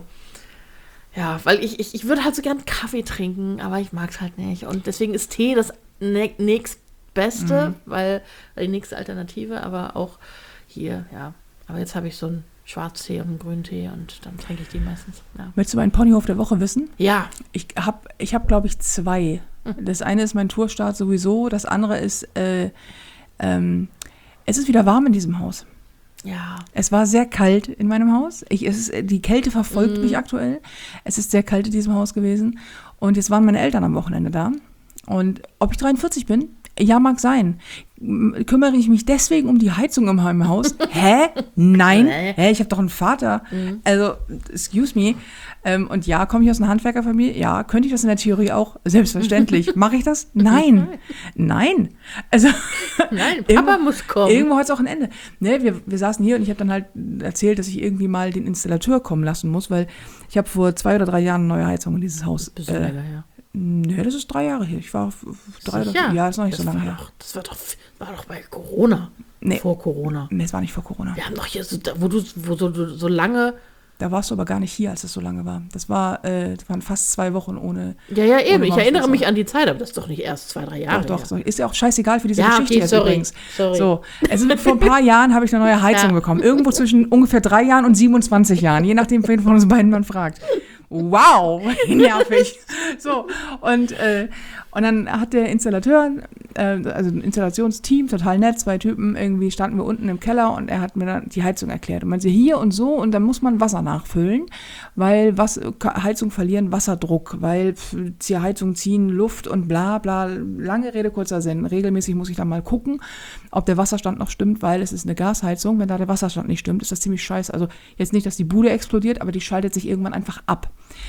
S2: ja, weil ich, ich, ich würde halt so gern Kaffee trinken, aber ich mag es halt nicht. Und deswegen ist Tee das nä- nächstbeste,
S1: Mhm.
S2: weil die nächste Alternative, aber auch hier, ja. Aber jetzt habe ich so einen Schwarztee und einen Grüntee und dann trinke ich die meistens. Ja,
S1: Möchtest du meinen Ponyhof der Woche wissen?
S2: ja.
S1: Ich habe, ich hab, glaube ich, zwei. Das eine ist mein Tourstart sowieso, das andere ist, äh, ähm, es ist wieder warm in diesem Haus.
S2: ja.
S1: Es war sehr kalt in meinem Haus. Ich, es ist, die Kälte verfolgt
S2: Mhm.
S1: mich aktuell. Es ist sehr kalt in diesem Haus gewesen. Und jetzt waren meine Eltern am Wochenende da. Und ob ich dreiundvierzig bin? Ja, mag sein. M- Kümmere ich mich deswegen um die Heizung im im Haus? Hä? Nein.
S2: Nee.
S1: Hä? Ich habe doch einen Vater.
S2: Mhm.
S1: Also, excuse me. Ähm, und ja, komme ich aus einer Handwerkerfamilie? Ja. Könnte ich das in der Theorie auch? Selbstverständlich. Mache ich das? Nein. Nein. Also,
S2: Nein, Papa
S1: Irgendwo-
S2: muss kommen.
S1: irgendwo hat es auch ein Ende. Ne, wir, wir saßen hier und ich habe dann halt erzählt, dass ich irgendwie mal den Installateur kommen lassen muss, weil ich habe vor zwei oder drei Jahren eine neue Heizung in dieses Haus.
S2: Bisschen
S1: Äh,
S2: länger, ja.
S1: ne, das ist drei Jahre her. Ich war f- f- drei oder
S2: Sicher?
S1: vier. Ja, ist noch nicht
S2: das
S1: so lange
S2: war
S1: her.
S2: Doch, das war doch, war doch bei Corona.
S1: Nee.
S2: Vor Corona.
S1: Nee, es war nicht vor Corona.
S2: Wir haben doch hier, so, da- wo du, wo so, du so lange.
S1: Da warst du aber gar nicht hier, als es so lange war. Das war, äh, das waren fast zwei Wochen ohne.
S2: Ja, ja, eben.
S1: Ohne
S2: Ich
S1: Maus-
S2: erinnere mich an die Zeit, aber das ist doch nicht erst zwei, drei Jahre.
S1: Doch, doch.
S2: her.
S1: So. Ist ja auch scheißegal für diese
S2: Ja,
S1: Geschichte
S2: okay,
S1: jetzt
S2: sorry.
S1: übrigens.
S2: Sorry.
S1: So, also vor ein paar Jahren habe ich eine neue Heizung
S2: Ja.
S1: bekommen. Irgendwo zwischen ungefähr drei Jahren und siebenundzwanzig Jahren, je nachdem, wen von uns beiden man fragt. wow, nervig. So, und, äh, und dann hat der Installateur, äh, also ein Installationsteam, total nett, zwei Typen, irgendwie standen wir unten im Keller und er hat mir dann die Heizung erklärt. Und man sieht hier und so und dann muss man Wasser nachfüllen, weil was, Heizung verlieren Wasserdruck, weil die Heizung ziehen Luft und bla bla. Lange Rede, kurzer Sinn. Regelmäßig muss ich dann mal gucken, ob der Wasserstand noch stimmt, weil es ist eine Gasheizung. Wenn da der Wasserstand nicht stimmt, ist das ziemlich scheiße. Also jetzt nicht, dass die Bude explodiert, aber die schaltet sich irgendwann einfach ab.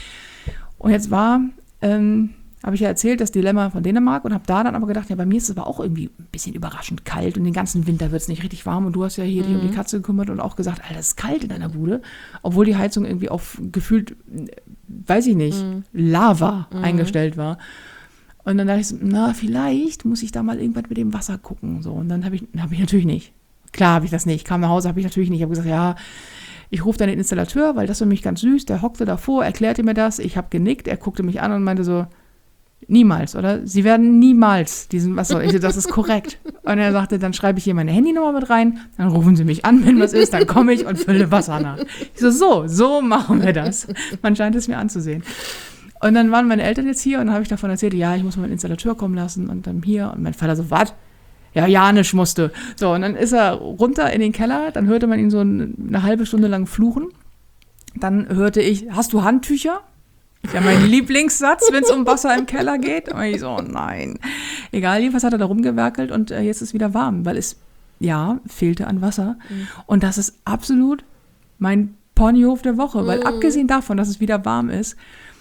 S1: Und jetzt war, ähm, habe ich ja erzählt, das Dilemma von Dänemark und habe da dann aber gedacht, ja, bei mir ist es aber auch irgendwie ein bisschen überraschend kalt und den ganzen Winter wird es nicht richtig warm und du hast ja hier mhm. dich um die Katze gekümmert und auch gesagt, Alter, es ist kalt in deiner Bude, obwohl die Heizung irgendwie auf gefühlt, weiß ich nicht, mhm. Lava mhm. eingestellt war. Und dann dachte ich so, na, vielleicht muss ich da mal irgendwas mit dem Wasser gucken. So. Und dann habe ich, hab ich natürlich nicht. Klar habe ich das nicht. Kam nach Hause, habe ich natürlich nicht. Ich habe gesagt, ja, ich rufe dann den Installateur, weil das für mich ganz süß. Der hockte davor, erklärte mir das. Ich habe genickt. Er guckte mich an und meinte so, niemals, oder? Sie werden niemals diesen Wasser. Ich so, das ist korrekt. Und er sagte, dann schreibe ich hier meine Handynummer mit rein. Dann rufen Sie mich an, wenn was ist. Dann komme ich und fülle Wasser nach. Ich so, so, so machen wir das. Man scheint es mir anzusehen. Und dann waren meine Eltern jetzt hier und dann habe ich davon erzählt, ja, ich muss mal einen Installateur kommen lassen und dann hier. Und mein Vater so, was? Ja, Janisch musste. So, und dann ist er runter in den Keller, dann hörte man ihn so eine halbe Stunde lang fluchen. Dann hörte ich, hast du Handtücher? Ja, mein Lieblingssatz, wenn es um Wasser im Keller geht. Und ich so, oh nein. Egal, jedenfalls hat er da rumgewerkelt und äh, jetzt ist wieder warm, weil es, ja, fehlte an Wasser. Mhm. Und das ist absolut mein Ponyhof der Woche, weil mhm. abgesehen davon, dass es wieder warm ist,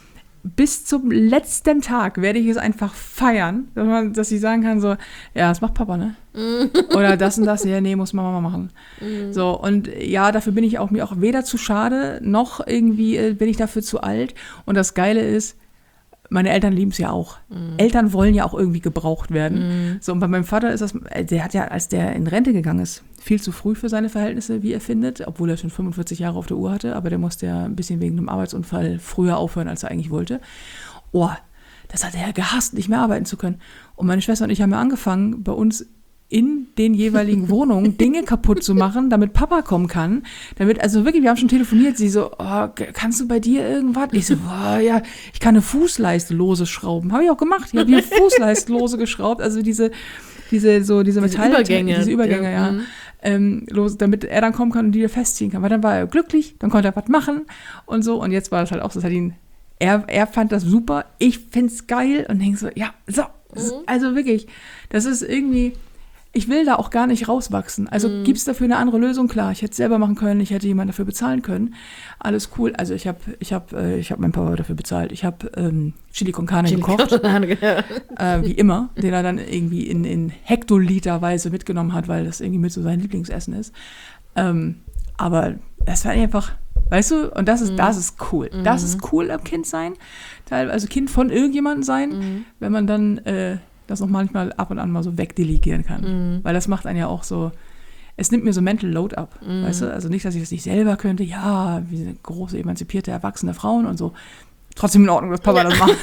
S1: bis zum letzten Tag werde ich es einfach feiern, dass, man, dass ich sagen kann so, ja, das macht Papa, ne? Mm. Oder das und das, ja, nee, muss Mama machen. Mm. So, und ja, dafür bin ich auch mir auch weder zu schade, noch irgendwie äh, bin ich dafür zu alt. Und das Geile ist, meine Eltern lieben es ja auch. Mm. Eltern wollen ja auch irgendwie gebraucht werden. Mm. So, und bei meinem Vater ist das, der hat ja, als der in Rente gegangen ist, viel zu früh für seine Verhältnisse, wie er findet, obwohl er schon fünfundvierzig Jahre auf der Uhr hatte, aber der musste ja ein bisschen wegen einem Arbeitsunfall früher aufhören, als er eigentlich wollte. Oh, das hat er ja gehasst, nicht mehr arbeiten zu können. Und meine Schwester und ich haben ja angefangen, bei uns in den jeweiligen Wohnungen Dinge kaputt zu machen, damit Papa kommen kann. Damit, also wirklich, wir haben schon telefoniert, sie so, oh, kannst du bei dir irgendwas? Ich so, oh, ja, ich kann eine Fußleiste lose schrauben. Habe ich auch gemacht. Ich habe hier Fußleiste lose geschraubt, also diese, diese, so, diese Metall,
S2: diese Übergänge,
S1: diese Übergänge, ja.
S2: ja.
S1: Ähm, los, damit er dann kommen kann und die da festziehen kann. Weil dann war er glücklich, dann konnte er was machen und so. Und jetzt war das halt auch so, das hat ihn, er, er fand das super, ich find's geil und denke so, ja, so, mhm. also wirklich, das ist irgendwie, ich will da auch gar nicht rauswachsen. Also mhm. gibt es dafür eine andere Lösung? Klar, ich hätte es selber machen können, ich hätte jemanden dafür bezahlen können. Alles cool. Also ich habe ich hab, äh, ich hab meinen Papa dafür bezahlt. Ich habe ähm, Chili con Carne Chili gekocht, con Carne, äh, wie immer, den er dann irgendwie in, in Hektoliterweise mitgenommen hat, weil das irgendwie mit so sein Lieblingsessen ist. Ähm, aber das war einfach, weißt du, und das ist, mhm. das ist cool. Mhm. Das ist cool am Kind sein, also Kind von irgendjemandem sein, mhm. wenn man dann äh, das auch manchmal ab und an mal so wegdelegieren kann. Mm. Weil das macht einen ja auch so, es nimmt mir so Mental Load ab, mm. weißt du? Also nicht, dass ich das nicht selber könnte, ja, wie eine große, emanzipierte, erwachsene Frauen und so. Trotzdem in Ordnung, dass Papa das macht.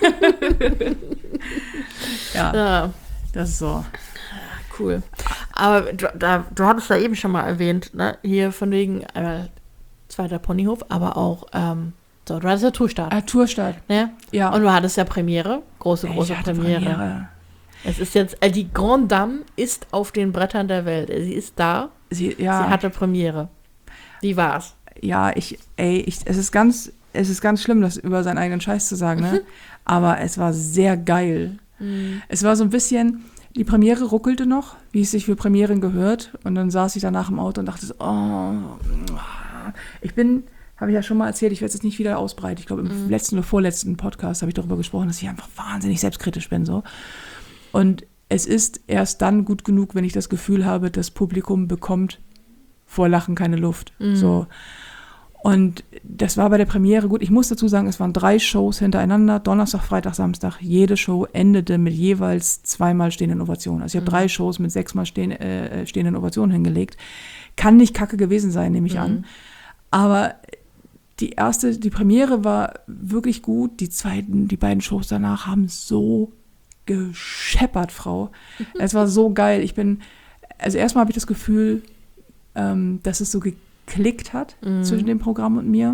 S1: ja, ja, das ist so.
S2: Cool. Aber du, da, du hattest da eben schon mal erwähnt, ne? Hier von wegen äh, zweiter Ponyhof, aber auch ähm, so, du hattest ja Tourstart.
S1: Ah, Tourstart.
S2: Ne?
S1: Ja.
S2: Und du hattest ja Premiere, große, große
S1: ich hatte
S2: Premiere.
S1: Premiere.
S2: Es ist jetzt, äh, die Grande Dame ist auf den Brettern der Welt. Sie ist da.
S1: Sie, ja.
S2: Sie hatte Premiere. Wie war's?
S1: Ja, ich, ey, ich, es ist ganz, es ist ganz schlimm, das über seinen eigenen Scheiß zu sagen, ne? Aber es war sehr geil. Mhm. Es war so ein bisschen, die Premiere ruckelte noch, wie es sich für Premieren gehört. Und dann saß ich danach im Auto und dachte so, oh, ich bin, habe ich ja schon mal erzählt, ich werde es jetzt nicht wieder ausbreiten. Ich glaube, im mhm. letzten oder vorletzten Podcast habe ich darüber gesprochen, dass ich einfach wahnsinnig selbstkritisch bin, so. Und es ist erst dann gut genug, wenn ich das Gefühl habe, das Publikum bekommt vor Lachen keine Luft. Mhm. So. Und das war bei der Premiere gut. Ich muss dazu sagen, es waren drei Shows hintereinander, Donnerstag, Freitag, Samstag. Jede Show endete mit jeweils zweimal stehenden Ovationen. Also ich habe mhm. drei Shows mit sechsmal stehen, äh, stehenden Ovationen hingelegt. Kann nicht kacke gewesen sein, nehme ich mhm. an. Aber die erste, die Premiere war wirklich gut. Die zweiten, die beiden Shows danach haben so gescheppert, Frau. Es war so geil. Ich bin, also erstmal habe ich das Gefühl, ähm, dass es so geklickt hat mhm. zwischen dem Programm und mir.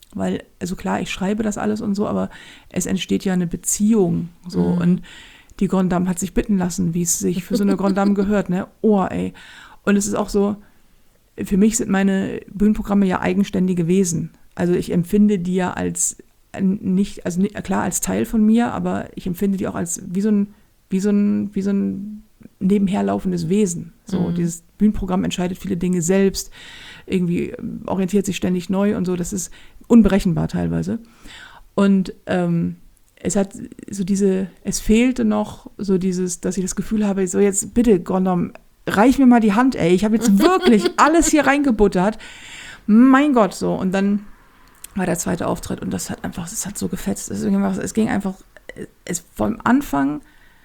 S1: weil, also klar, ich schreibe das alles und so, aber es entsteht ja eine Beziehung, so, mhm. und die Grande Dame hat sich bitten lassen, wie es sich für so eine Grande Dame gehört, ne, oh, ey. Und es ist auch so, für mich sind meine Bühnenprogramme ja eigenständige Wesen. Also ich empfinde die ja als nicht, also nicht, klar als Teil von mir, aber ich empfinde die auch als wie so ein, wie so ein, wie so ein nebenherlaufendes Wesen. So, mhm. dieses Bühnenprogramm entscheidet viele Dinge selbst, irgendwie orientiert sich ständig neu und so. Das ist unberechenbar teilweise. Und ähm, es hat so diese, es fehlte noch so dieses, dass ich das Gefühl habe, so jetzt bitte, Grande Dame, reich mir mal die Hand, ey. Ich habe jetzt wirklich alles hier reingebuttert. Mein Gott, so. Und dann war der zweite Auftritt und das hat einfach, es hat so gefetzt. Es, es ging einfach, es vom Anfang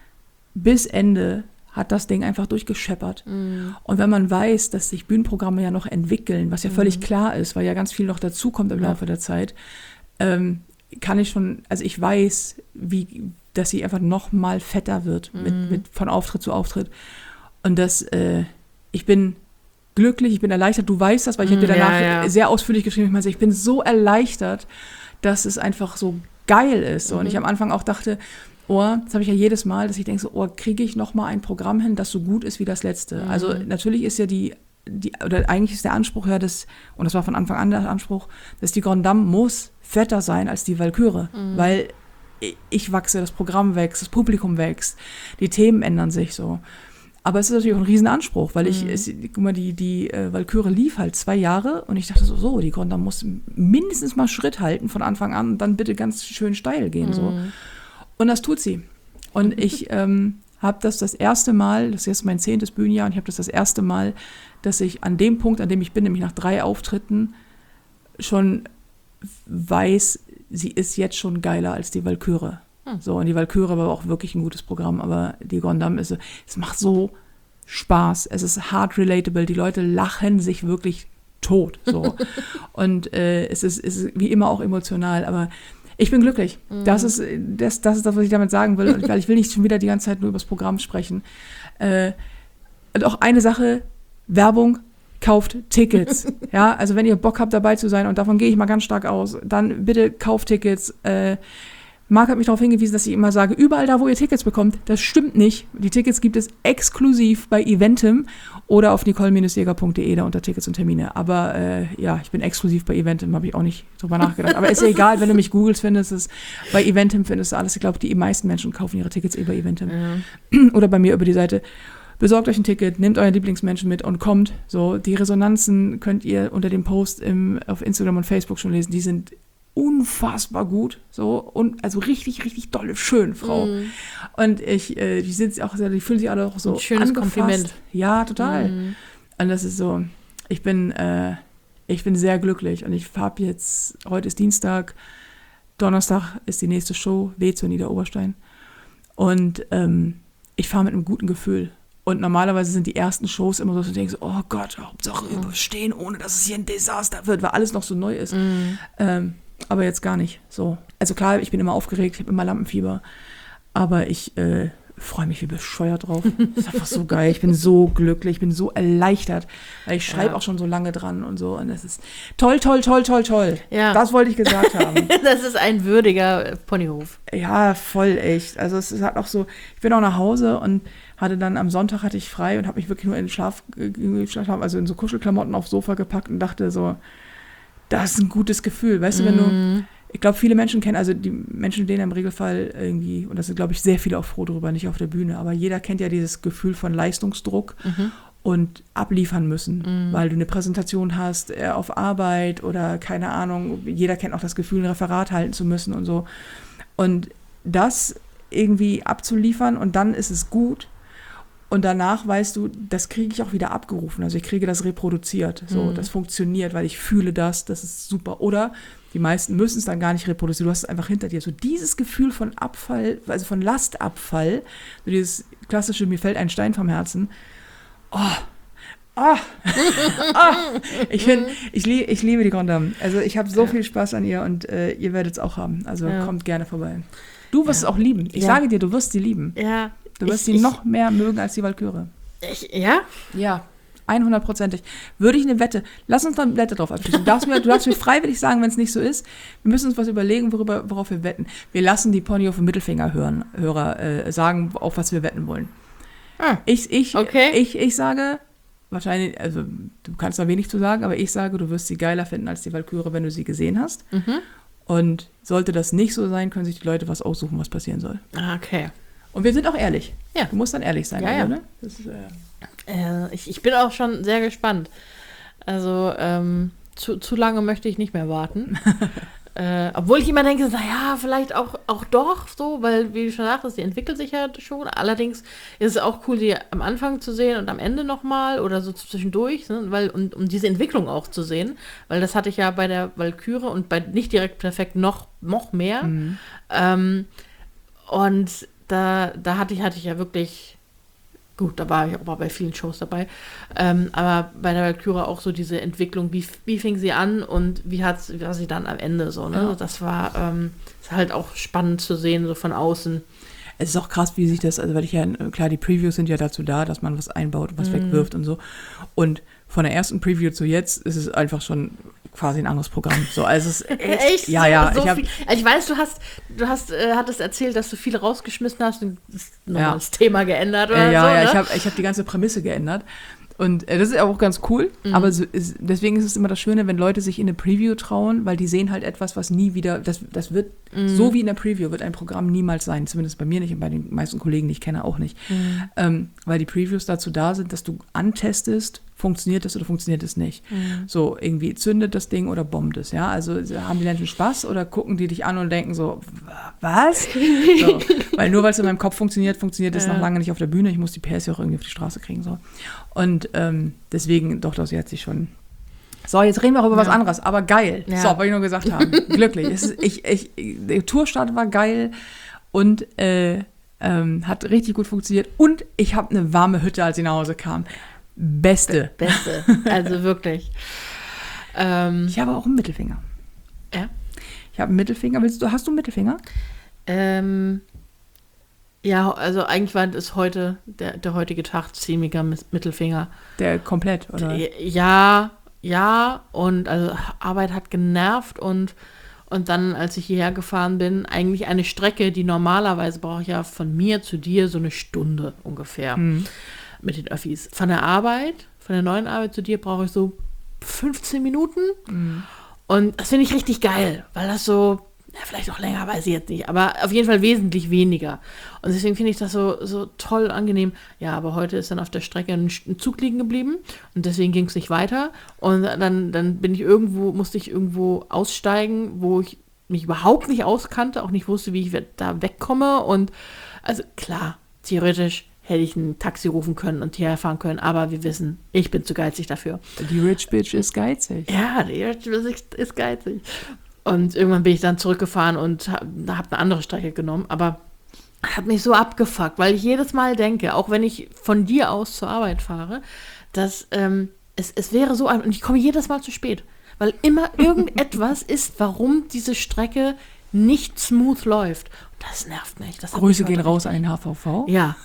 S1: bis Ende hat das Ding einfach durchgescheppert. Mm. Und wenn man weiß, dass sich Bühnenprogramme ja noch entwickeln, was ja mm. völlig klar ist, weil ja ganz viel noch dazukommt im ja. Laufe der Zeit, ähm, kann ich schon, also ich weiß, wie, dass sie einfach noch mal fetter wird, mm. mit, mit, von Auftritt zu Auftritt. Und das, äh, ich bin glücklich, ich bin erleichtert, du weißt das, weil ich mm, habe dir danach ja, ja. sehr ausführlich geschrieben, ich meine, ich bin so erleichtert, dass es einfach so geil ist. So. Mm. Und ich am Anfang auch dachte, oh, das habe ich ja jedes Mal, dass ich denke so, oh, kriege ich noch mal ein Programm hin, das so gut ist wie das letzte. Mm. Also natürlich ist ja die, die, oder eigentlich ist der Anspruch ja, dass, und das war von Anfang an der Anspruch, dass die Grande Dame muss fetter sein als die Walküre, mm. weil ich wachse, das Programm wächst, das Publikum wächst, die Themen ändern sich so. Aber es ist natürlich auch ein Riesenanspruch, weil ich, mhm. es, guck mal, die, die äh, Walküre lief halt zwei Jahre und ich dachte so, so, die Grande Dame muss mindestens mal Schritt halten von Anfang an und dann bitte ganz schön steil gehen, mhm. so. Und das tut sie. Und ich ähm, habe das das erste Mal, das ist jetzt mein zehntes Bühnenjahr, und ich habe das das erste Mal, dass ich an dem Punkt, an dem ich bin, nämlich nach drei Auftritten, schon weiß, sie ist jetzt schon geiler als die Walküre. Hm. So, und die Walküre war auch wirklich ein gutes Programm, aber die Grande Dame ist so, es macht so Spaß, es ist hard relatable, die Leute lachen sich wirklich tot, so. Und äh, es, ist, es ist wie immer auch emotional, aber ich bin glücklich. Mhm. Das ist das, das ist das, was ich damit sagen will, weil ich will nicht schon wieder die ganze Zeit nur über das Programm sprechen. Äh, und auch eine Sache, Werbung, kauft Tickets. Ja, also wenn ihr Bock habt, dabei zu sein, und davon gehe ich mal ganz stark aus, dann bitte kauft Tickets. Äh, Marc hat mich darauf hingewiesen, dass ich immer sage, überall da, wo ihr Tickets bekommt, das stimmt nicht. Die Tickets gibt es exklusiv bei Eventim oder auf nicole Bindestrich jäger punkt de, da unter Tickets und Termine. Aber äh, ja, ich bin exklusiv bei Eventim, habe ich auch nicht drüber nachgedacht. Aber ist ja egal, wenn du mich googelst, findest es, bei Eventim findest du alles. Ich glaube, die meisten Menschen kaufen ihre Tickets eh bei Eventim. Ja. Oder bei mir über die Seite. Besorgt euch ein Ticket, nehmt euren Lieblingsmenschen mit und kommt. So, die Resonanzen könnt ihr unter dem Post im, auf Instagram und Facebook schon lesen. Die sind unfassbar gut, so, und also richtig, richtig dolle, schön, Frau. Mm. Und ich, äh, die sind auch, die fühlen sich alle auch so
S2: ein schönes angefasst. Kompliment.
S1: Ja, total. Mm. Und das ist so, ich bin, äh, ich bin sehr glücklich und ich habe jetzt, heute ist Dienstag, Donnerstag ist die nächste Show, Weze in Niederoberstein, und ähm, ich fahre mit einem guten Gefühl. Und normalerweise sind die ersten Shows immer so, dass du denkst, oh Gott, Hauptsache mm. überstehen, ohne dass es hier ein Desaster wird, weil alles noch so neu ist. Mm. Ähm, aber jetzt gar nicht so. Also klar, ich bin immer aufgeregt, ich habe immer Lampenfieber, aber ich äh, freue mich wie bescheuert drauf. Das ist einfach so geil. Ich bin so glücklich, ich bin so erleichtert, weil ich schreibe ja. auch schon so lange dran und so. Und das ist toll, toll, toll, toll, toll. Ja. Das wollte ich gesagt haben.
S2: Das ist ein würdiger Ponyhof.
S1: Ja, voll echt. Also es hat auch so, ich bin auch nach Hause und hatte dann am Sonntag hatte ich frei und habe mich wirklich nur in Schlaf, also in so Kuschelklamotten aufs Sofa gepackt und dachte so, das ist ein gutes Gefühl, weißt du, wenn du, ich glaube, viele Menschen kennen, also die Menschen, denen im Regelfall irgendwie, und das sind, glaube ich, sehr viele auch froh darüber, nicht auf der Bühne, aber jeder kennt ja dieses Gefühl von Leistungsdruck mhm. und abliefern müssen, mhm. weil du eine Präsentation hast äh, auf Arbeit oder keine Ahnung, jeder kennt auch das Gefühl, ein Referat halten zu müssen und so. Und das irgendwie abzuliefern und dann ist es gut. Und danach weißt du, das kriege ich auch wieder abgerufen. Also ich kriege das reproduziert. So, mhm. das funktioniert, weil ich fühle das, das ist super. Oder die meisten müssen es dann gar nicht reproduzieren. Du hast es einfach hinter dir. So dieses Gefühl von Abfall, also von Lastabfall, so dieses klassische, mir fällt ein Stein vom Herzen. Oh, oh, oh. Ich, find, ich, lieb, ich liebe die Grande Dame. Also ich habe so ja. viel Spaß an ihr und äh, ihr werdet es auch haben. Also ja. kommt gerne vorbei. Du wirst ja. es auch lieben. Ich ja. sage dir, du wirst sie lieben.
S2: Ja.
S1: Du wirst
S2: ich,
S1: sie
S2: ich,
S1: noch mehr mögen als die Walküre.
S2: Ich, ja?
S1: Ja, hundertprozentig. Würde ich eine Wette, lass uns da eine Wette drauf abschließen. Du darfst mir, du darfst mir freiwillig sagen, wenn es nicht so ist. Wir müssen uns was überlegen, worüber, worauf wir wetten. Wir lassen die Pony auf den Mittelfinger hören, Hörer äh, sagen, auf was wir wetten wollen.
S2: Ah,
S1: ich, ich,
S2: okay.
S1: ich, ich sage, wahrscheinlich, also du kannst da wenig zu sagen, aber ich sage, du wirst sie geiler finden als die Walküre, wenn du sie gesehen hast.
S2: Mhm.
S1: Und sollte das nicht so sein, können sich die Leute was aussuchen, was passieren soll.
S2: Ah, okay.
S1: Und wir sind auch ehrlich.
S2: Ja.
S1: Du musst dann ehrlich sein.
S2: Ja,
S1: also,
S2: ja.
S1: Ne? Das ist, äh
S2: Äh, ich, ich bin auch schon sehr gespannt. Also ähm, zu, zu lange möchte ich nicht mehr warten. äh, obwohl ich immer denke, naja, vielleicht auch, auch doch so, weil, wie du schon sagtest, die entwickelt sich ja schon. Allerdings ist es auch cool, die am Anfang zu sehen und am Ende nochmal oder so zwischendurch, ne? Weil, und, um diese Entwicklung auch zu sehen. Weil das hatte ich ja bei der Walküre und bei Nicht direkt perfekt noch, noch mehr.
S1: Mhm.
S2: Ähm, und da, da hatte ich, hatte ich ja wirklich, gut, da war ich auch mal bei vielen Shows dabei, ähm, aber bei der Walküre auch so diese Entwicklung, wie, wie fing sie an und wie hat wie war sie dann am Ende so, ne?
S1: Ja.
S2: Das war ähm, ist halt auch spannend zu sehen, so von außen.
S1: Es ist auch krass, wie sich das, also weil ich ja, klar, die Previews sind ja dazu da, dass man was einbaut und was
S2: Mhm.
S1: wegwirft und so. Und von der ersten Preview zu jetzt ist es einfach schon quasi ein anderes Programm. So, also es ist echt,
S2: Echt?
S1: Ja,
S2: So-
S1: ja.
S2: so
S1: ich hab,
S2: viel, also ich weiß, du hast, du hast, äh, hattest erzählt, dass du viele rausgeschmissen hast und das, nochmal
S1: Ja.
S2: das Thema geändert oder
S1: äh, ja,
S2: so,
S1: ja,
S2: ne?
S1: ich habe ich hab die ganze Prämisse geändert. Und äh, das ist auch ganz cool,
S2: Mhm.
S1: aber so ist, deswegen ist es immer das Schöne, wenn Leute sich in eine Preview trauen, weil die sehen halt etwas, was nie wieder, das, das wird,
S2: Mhm.
S1: so wie in der Preview wird ein Programm niemals sein, zumindest bei mir nicht und bei den meisten Kollegen, die ich kenne, auch nicht.
S2: Mhm.
S1: Ähm, weil die Previews dazu da sind, dass du antestest, funktioniert es oder funktioniert es nicht.
S2: Mhm.
S1: So, irgendwie zündet das Ding oder bombt es, ja? Also haben die Menschen Spaß oder gucken die dich an und denken so, was? So, weil nur weil es in meinem Kopf funktioniert, funktioniert es
S2: Ja.
S1: noch lange nicht auf der Bühne. Ich muss die P S ja auch irgendwie auf die Straße kriegen. So. Und ähm, deswegen, doch, das hat sich schon. So, jetzt reden wir auch über was
S2: Ja.
S1: anderes, aber geil.
S2: Ja.
S1: So, wollte ich nur gesagt haben. Glücklich. Es ist, ich, ich, der Tourstart war geil und äh, ähm, hat richtig gut funktioniert. Und ich habe eine warme Hütte, als ich nach Hause kam. Beste.
S2: Beste, also wirklich. Ähm,
S1: Ich habe auch einen Mittelfinger.
S2: ja.
S1: Ich habe einen Mittelfinger. Willst du, hast du einen Mittelfinger?
S2: Ähm, ja, also eigentlich war das heute, der, der heutige Tag ziemlicher Mis- Mittelfinger.
S1: Der komplett, oder?
S2: Ja, ja, und also Arbeit hat genervt und, und dann, als ich hierher gefahren bin, eigentlich eine Strecke, die normalerweise brauche ich ja von mir zu dir so eine Stunde ungefähr
S1: Hm.
S2: mit den Öffis. Von der Arbeit, von der neuen Arbeit zu dir brauche ich so fünfzehn Minuten.
S1: Hm.
S2: Und das finde ich richtig geil, weil das so, ja, vielleicht auch länger, weiß ich jetzt nicht, aber auf jeden Fall wesentlich weniger. Und deswegen finde ich das so, so toll, angenehm. Ja, aber heute ist dann auf der Strecke ein, ein Zug liegen geblieben und deswegen ging es nicht weiter. Und dann, dann bin ich irgendwo, musste ich irgendwo aussteigen, wo ich mich überhaupt nicht auskannte, auch nicht wusste, wie ich da wegkomme. Und also klar, theoretisch hätte ich ein Taxi rufen können und hierher fahren können, aber wir wissen, ich bin zu geizig dafür.
S1: Die Rich Bitch ist geizig.
S2: Ja, die ist, ist geizig. Und irgendwann bin ich dann zurückgefahren und habe hab eine andere Strecke genommen, aber hat mich so abgefuckt, weil ich jedes Mal denke, auch wenn ich von dir aus zur Arbeit fahre, dass ähm, es, es wäre so, ein, und ich komme jedes Mal zu spät, weil immer irgendetwas ist, warum diese Strecke nicht smooth läuft. Und das nervt mich. Das hat
S1: Grüße
S2: mich
S1: gehen
S2: heute
S1: raus
S2: richtig-
S1: an den H V V.
S2: Ja.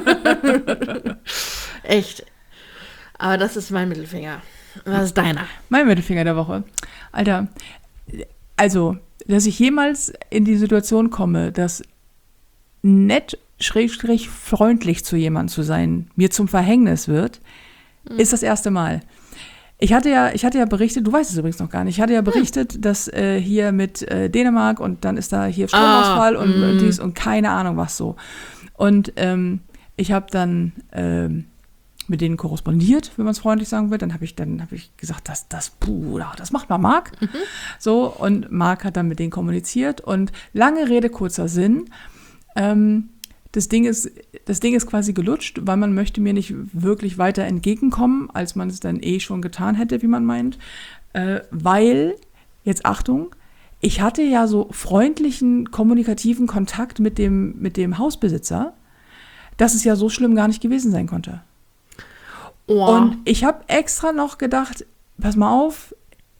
S2: Echt. Aber das ist mein Mittelfinger. Was ist deiner?
S1: Mein Mittelfinger der Woche. Alter, also, dass ich jemals in die Situation komme, dass nett, schrägstrich freundlich zu jemandem zu sein, mir zum Verhängnis wird,
S2: Mhm.
S1: ist das erste Mal. Ich hatte ja, ich hatte ja berichtet, du weißt es übrigens noch gar nicht, ich hatte ja berichtet, dass äh, hier mit äh, Dänemark und dann ist da hier Stromausfall
S2: Ah,
S1: und,
S2: mm.
S1: und dies und keine Ahnung was so. Und ähm, ich habe dann ähm, mit denen korrespondiert, wenn man es freundlich sagen will. Dann habe ich, dann habe ich gesagt, das, das, puh, das macht mal Marc.
S2: Mhm.
S1: So, und Marc hat dann mit denen kommuniziert. Und lange Rede, kurzer Sinn. Ähm, das Ding ist, das Ding ist quasi gelutscht, weil man möchte mir nicht wirklich weiter entgegenkommen, als man es dann eh schon getan hätte, wie man meint. Äh, weil, jetzt Achtung, ich hatte ja so freundlichen, kommunikativen Kontakt mit dem, mit dem Hausbesitzer, dass es ja so schlimm gar nicht gewesen sein konnte.
S2: Oh.
S1: Und ich habe extra noch gedacht, pass mal auf,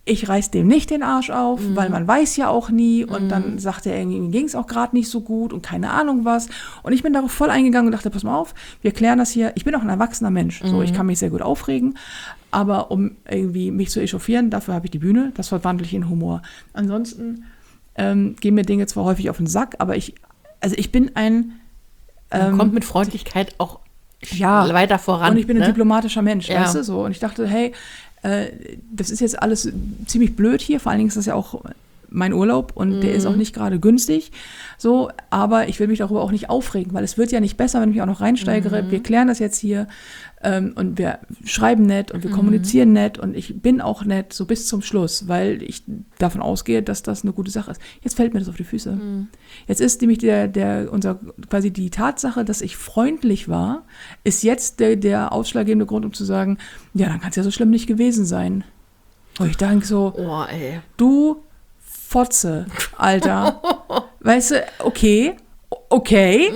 S1: ich reiß dem nicht den Arsch auf,
S2: Mhm.
S1: weil man weiß ja auch nie. Und
S2: Mhm.
S1: dann sagt er irgendwie, ihm ging es auch gerade nicht so gut und keine Ahnung was. Und ich bin darauf voll eingegangen und dachte, pass mal auf, wir klären das hier. Ich bin auch ein erwachsener Mensch. So,
S2: Mhm.
S1: ich kann mich sehr gut aufregen. Aber um irgendwie mich zu echauffieren, dafür habe ich die Bühne. Das verwandle ich in Humor. Ansonsten ähm, gehen mir Dinge zwar häufig auf den Sack, aber ich, also ich bin ein...
S2: Man
S1: Ähm,
S2: kommt mit Freundlichkeit auch
S1: ja,
S2: weiter voran.
S1: und ich bin ein
S2: ne?
S1: diplomatischer Mensch,
S2: Ja.
S1: weißt du, so. Und ich dachte, hey, äh, das ist jetzt alles ziemlich blöd hier. Vor allen Dingen ist das ja auch mein Urlaub und der ist auch nicht gerade günstig. So, aber ich will mich darüber auch nicht aufregen, weil es wird ja nicht besser, wenn ich mich auch noch reinsteigere. Wir klären das jetzt hier ähm, und wir schreiben nett und wir kommunizieren nett und ich bin auch nett, so bis zum Schluss, weil ich davon ausgehe, dass das eine gute Sache ist. Jetzt fällt mir das auf die Füße. Jetzt ist nämlich der, der, unser, quasi die Tatsache, dass ich freundlich war, ist jetzt der, der ausschlaggebende Grund, um zu sagen, ja, dann kann es ja so schlimm nicht gewesen sein. Und ich denke so,
S2: Oh, ey.
S1: du Fotze, Alter. Weißt du, okay, okay.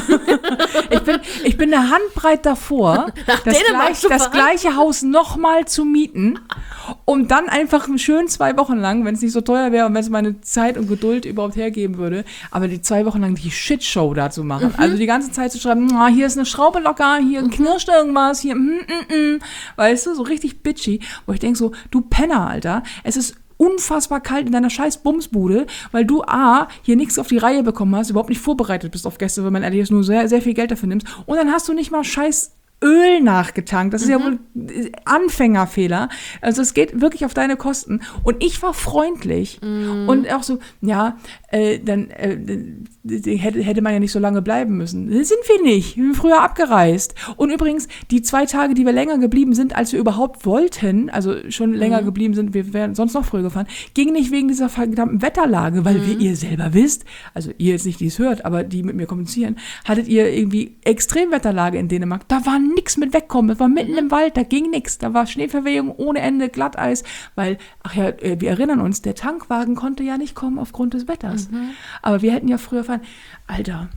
S1: ich, bin, ich bin eine Handbreit davor, das,
S2: Dänemark
S1: gleich,
S2: zu
S1: das
S2: fahren?
S1: gleiche Haus nochmal zu mieten, um dann einfach schön zwei Wochen lang, wenn es nicht so teuer wäre und wenn es meine Zeit und Geduld überhaupt hergeben würde, aber die zwei Wochen lang die Shitshow da zu machen.
S2: Mhm.
S1: Also die ganze Zeit zu schreiben, "Ah, hier ist eine Schraube locker, hier knirscht irgendwas, hier, mm, mm, mm." Weißt du, so richtig bitchy, wo ich denke so, du Penner, Alter, es ist unfassbar kalt in deiner scheiß Bumsbude, weil du A, hier nichts auf die Reihe bekommen hast, überhaupt nicht vorbereitet bist auf Gäste, wenn man ehrlich ist, nur sehr, sehr viel Geld dafür nimmst. Und dann hast du nicht mal scheiß Öl nachgetankt. Das ist ja wohl Anfängerfehler. Also es geht wirklich auf deine Kosten. Und ich war freundlich und auch so, ja, äh, dann äh, hätte, hätte man ja nicht so lange bleiben müssen. Das sind wir nicht. Wir sind früher abgereist. Und übrigens, die zwei Tage, die wir länger geblieben sind, als wir überhaupt wollten, also schon länger geblieben sind, wir wären sonst noch früher gefahren, ging nicht wegen dieser verdammten Wetterlage, weil wie ihr selber wisst, also ihr jetzt nicht, die es hört, aber die mit mir kommunizieren, hattet ihr irgendwie Extremwetterlage in Dänemark. Da war nix mit wegkommen. Das war mitten im Wald, da ging nix. Da war Schneeverwehung ohne Ende, Glatteis, weil, ach ja, äh, wir erinnern uns, der Tankwagen konnte ja nicht kommen aufgrund des Wetters. Mhm. Aber wir hätten ja früher fahren. Alter,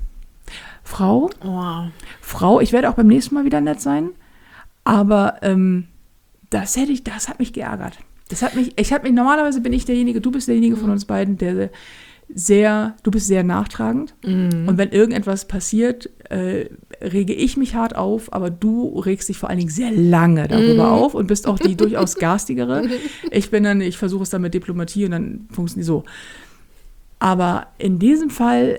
S1: Frau,
S2: Oh.
S1: Frau, ich werde auch beim nächsten Mal wieder nett sein, aber ähm, das hätte ich, das hat mich geärgert. Das hat mich, ich habe mich, normalerweise bin ich derjenige, du bist derjenige von uns beiden, der sehr, du bist sehr nachtragend.
S2: Mhm.
S1: Und wenn irgendetwas passiert, äh, rege ich mich hart auf, aber du regst dich vor allen Dingen sehr lange darüber
S2: Mhm.
S1: auf und bist auch die durchaus garstigere. Ich bin dann, ich versuche es dann mit Diplomatie und dann funktioniert so. Aber in diesem Fall,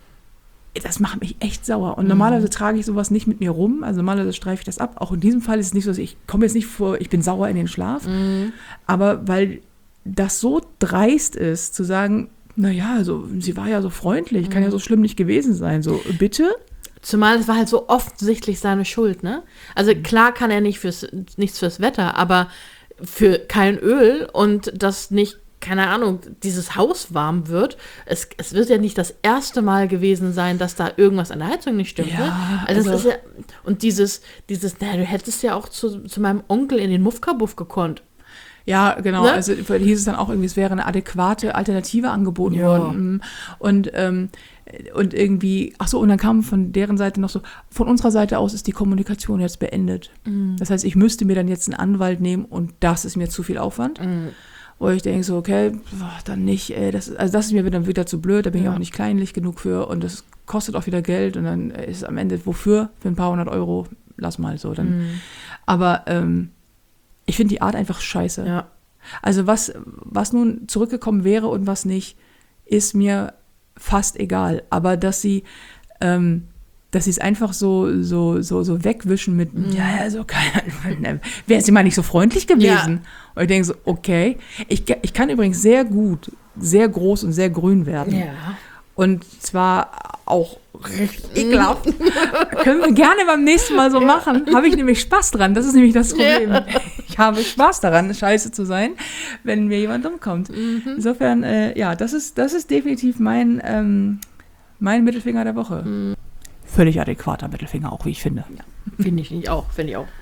S1: das macht mich echt sauer. Und normalerweise trage ich sowas nicht mit mir rum. Also normalerweise streife ich das ab. Auch in diesem Fall ist es nicht so, dass ich komme jetzt nicht vor, ich bin sauer in den Schlaf.
S2: Mhm.
S1: Aber weil das so dreist ist, zu sagen, naja, also, sie war ja so freundlich, kann ja so schlimm nicht gewesen sein. So, bitte?
S2: Zumal es war halt so offensichtlich seine Schuld, ne? Also klar kann er nicht fürs, nichts fürs Wetter, aber für kein Öl und das nicht, keine Ahnung, dieses Haus warm wird. Es, es wird ja nicht das erste Mal gewesen sein, dass da irgendwas an der Heizung nicht stimmt.
S1: Ja,
S2: ne? Also, das
S1: also-
S2: ist ja, und dieses, dieses, na, du hättest ja auch zu, zu meinem Onkel in den Muffkabuff gekonnt.
S1: Ja, genau.
S2: Ne?
S1: Also hieß es dann auch irgendwie, es wäre eine adäquate Alternative angeboten
S2: Ja.
S1: worden. Und, ähm, und irgendwie, ach so, und dann kam von deren Seite noch so, von unserer Seite aus ist die Kommunikation jetzt beendet.
S2: Mhm.
S1: Das heißt, ich müsste mir dann jetzt einen Anwalt nehmen und das ist mir zu viel Aufwand.
S2: Mhm.
S1: Wo ich denke so, okay, boah, dann nicht, ey, das, also das ist mir dann wieder zu blöd, da bin
S2: Ja.
S1: ich auch nicht kleinlich genug für und das kostet auch wieder Geld und dann ist am Ende, wofür? Für ein paar hundert Euro, lass mal so. Dann.
S2: Mhm.
S1: Aber ähm, ich finde die Art einfach scheiße.
S2: Ja.
S1: Also was, was nun zurückgekommen wäre und was nicht, ist mir fast egal. Aber dass sie, ähm, dass sie es einfach so, so, so, so wegwischen mit,
S2: Mhm.
S1: ja, also keine, wäre sie mal nicht so freundlich gewesen.
S2: Ja.
S1: Und ich denke so, okay. Ich, ich kann übrigens sehr gut, sehr groß und sehr grün werden.
S2: Ja.
S1: Und zwar auch richtig ekelhaft. Können wir gerne beim nächsten Mal so machen. Habe ich nämlich Spaß dran. Das ist nämlich das Problem.
S2: Ja.
S1: Ich habe Spaß daran, scheiße zu sein, wenn mir jemand umkommt.
S2: Mhm.
S1: Insofern, äh, ja, das ist, das ist definitiv mein, ähm, mein Mittelfinger der Woche.
S2: Mhm.
S1: Völlig adäquater Mittelfinger, auch wie ich finde.
S2: Finde ich nicht auch, finde ich auch.